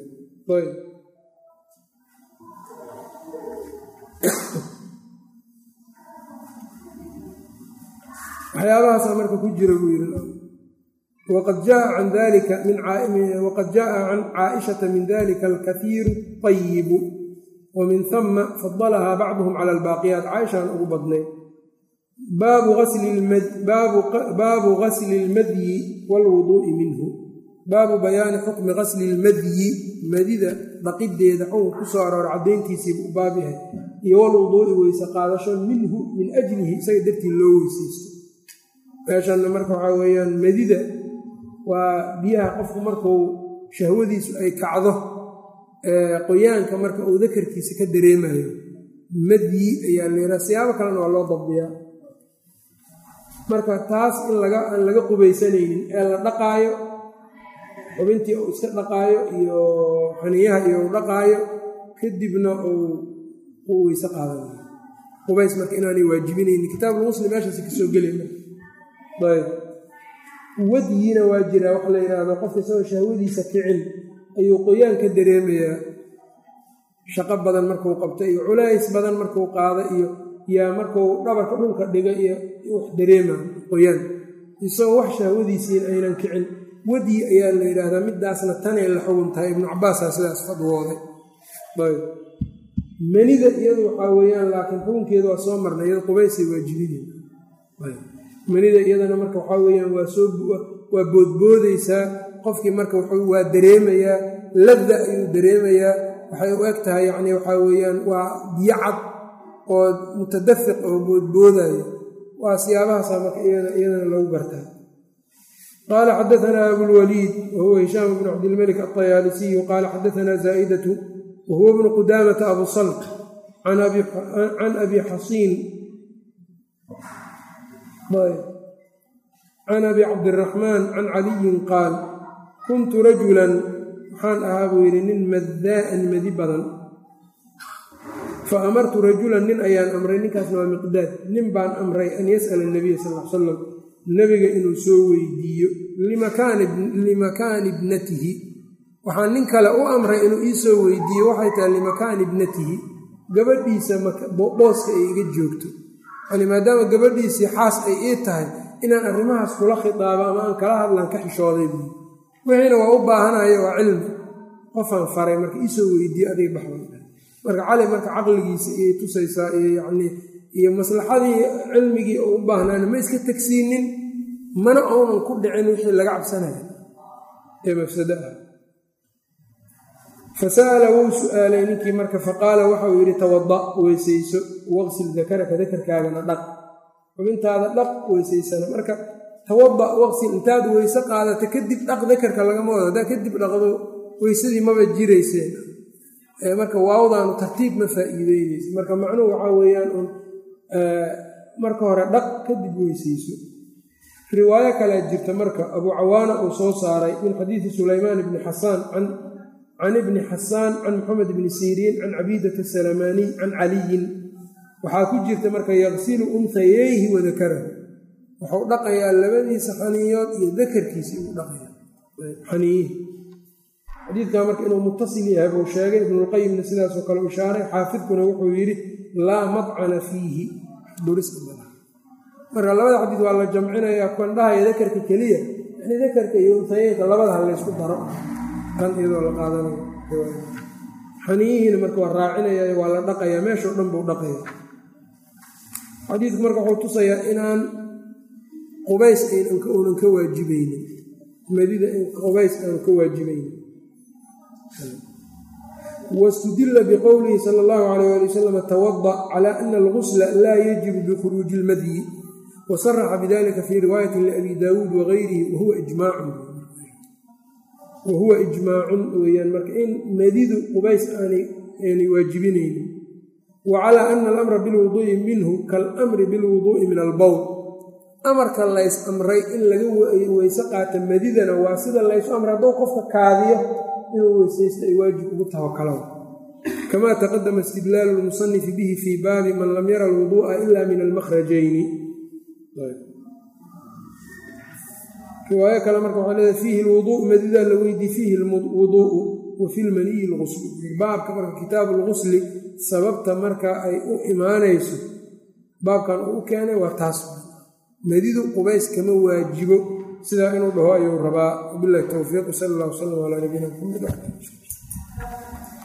waxyaabahaasa marka ku jira buu yidhi waqad jaaa can dalika waqad jaءa can caaishata min dalika alkaiiru طayibu wa min hama fadalahaa bacduhum cala albaaqiyaat caaishaan ugu badnay baabu gasli اlmadyi wاlwuduu'i minhu baabu bayaani xukmi gasli اlmadyi madida dhaqideeda xukun ku soo aroora caddayntiisiibu u baab yahay iyo walwuduu'i weyse qaadasho minhu min ajlihi isaga dartii loo weysaysto meeshanna marka waxaa weeyaan madida waa biyaha qofku markuu shahwadiisu ay kacdo qoyaanka marka uu dakarkiisa ka dareemayo madyi ayaa leeraa siyaabo kalena waa loo dabdiyaa marka taas in laga aan laga qubaysanaynin ee la dhaqaayo xubintii uu iska dhaqaayo iyo xaniyaha iyo uu dhaqaayo kadibna uu u weyse qaadanayo qubays marka inaanay waajibinaynin kitaabulmuslim meeshaasi ka soo gelay marka ayb wadyina waa jiraa waxa la yidhaahdo qofka isagoo shahwadiisa kicin ayuu qoyaan ka dareemayaa shaqo badan markuu qabto iyo culays badan markuu qaado iyo yaa markuu dhabarka dhulka dhiga iyo wax dareema qoyaan isagoo wax shahwadiisiin aynan kicin wadyi ayaa la yidhaahdaa midaasna tanay la xugun tahay ibnu cabaasaa sidaas fadwooday ayb manida iyadu waxaa weeyaan laakiin xukunkeedu waa soo marnay iyada qubaysay waajibineen manida iyadana marka waxaa weeyaan waa soo waa boodboodaysaa qofkii marka wuxuu waa dareemayaa ladda ayuu dareemayaa waxay u eg tahay yacni waxaa weeyaan waa biyo cad oo mutadafiq oo boodboodayo waa siyaabahaasa marka iyadana lagu gartaa qaala xadaanaa abulwaliid wahuwa hishaam bnu cabdilmalik alطayaalisiyu qaala xadaanaa zaa'idatu wahuwa bnu qudaamata abu salt can abi xasiin can abi cabdiraxmaan can caliyin qaal kuntu rajulan waxaan ahaa buu yidhi nin maddaa'an madi badan fa amartu rajulan nin ayaan amray ninkaasna waa miqdaad nin baan amray an yas'ala anabiya sal l salam nebiga inuu soo weydiiyo limakaani ibnatihi waxaan nin kale u amray inuu ii soo weydiiyo waxay tahay limakaani ibnatihi gabadhiisa booska ay iga joogto yani maadaama gabadhiisii xaas ay ii tahay inaan arrimahaas kula khitaabo ama aan kala hadlan ka xishooday buui wixiina waa u baahanayo waa cilmi qofaan faray marka iisoo weydiiye adig baxba marka cali marka caqligiisa iyay tusaysaa iyo yacnii iyo maslaxadii cilmigii oo u baahnaana ma iska tagsiinin mana uunan ku dhicin wixii laga cabsanaya ee mafsado ah fasa'ala wuu su'aalay ninkii marka faqaala waxauu yidhi tawada weysayso waqsil dakaraka dakarkaagana dhaq xubintaada dhaq weysaysana marka tawada waqsil intaad weyse qaadata kadib dhaq dakarka lagama wado haddaa kadib dhaqdo weysadii maba jirayseen marka waawdaanu tartiib ma faa'iideynaysa marka macnuhu waxaa weeyaan un marka hore dhaq kadib weysayso riwaayo kalea jirta marka abuu cawaana uu soo saaray min xadiidi sulaymaan ibni xasaan can ibni xasaan can moxamed ibni siriin can cabiidata salamaaniy can caliyin waxaa ku jirta marka yaqsilu unhayeyhi wadakarahu wuxuu dhaqayaa labadiisa xaniyood iyo dakarkiisii uu dhaqaya xaniyihi xadiidkaa marka inuu mutasil yahay buu sheegay ibnulqayimna sidaasoo kale u ishaaray xaafidkuna wuxuu yidhi laa madcana fiihi duriska malaha marka labada xadiid waa la jamcinayaa kuwan dhahaya dakarka keliya yani dakarka iyo unhayeynka labadaha laysku daro kan iyadoo la qaadanayo xaniyihiina marka waa raacinaya waa la dhaqayaa meeshao dhan buu dhaqaya xadiidku marka wuxuu tusayaa inaan qubays uunan ka waajibaynin madida in qubays aanu ka waajibaynin wastudila biqowlihi sala allahu calayh ali wasalam tawada cala ana algusla laa yajibu bikhuruuji ilmadyi wasaraxa bidalika fii riwaayati liabi daawuud wagayrihi wahuwa ijmaacun wahuwa ijmaacun weeyaan marka in madidu qubays aanay waajibinaynin wa calaa ana alamra bilwuduu'i minhu kaalamri bilwuduu'i min albowl amarka lays amray in laga weyse qaata madidana waa sida laysu amray hadduu qofka kaadiyo inuu weysaysto ay waajib ugu taho kalaw kamaa taqadama istidlaalu lmusanifi bihi fii baabi man lam yara alwuduu'a ila min almakhrajayni riwaayo kale marka waxaa leedahay fiihi lwuduu madidaa la weydii fiihi lwuduu'u wa fi lmaniyi lguslu baabka marka kitaabu lgusli sababta marka ay u imaanayso baabkan uu u keenay waa taas madidu qubays kama waajibo sidaa inuu dhaho ayuu rabaa wabilahi towfiiq sal allah wslam calaa nabiyina maxamed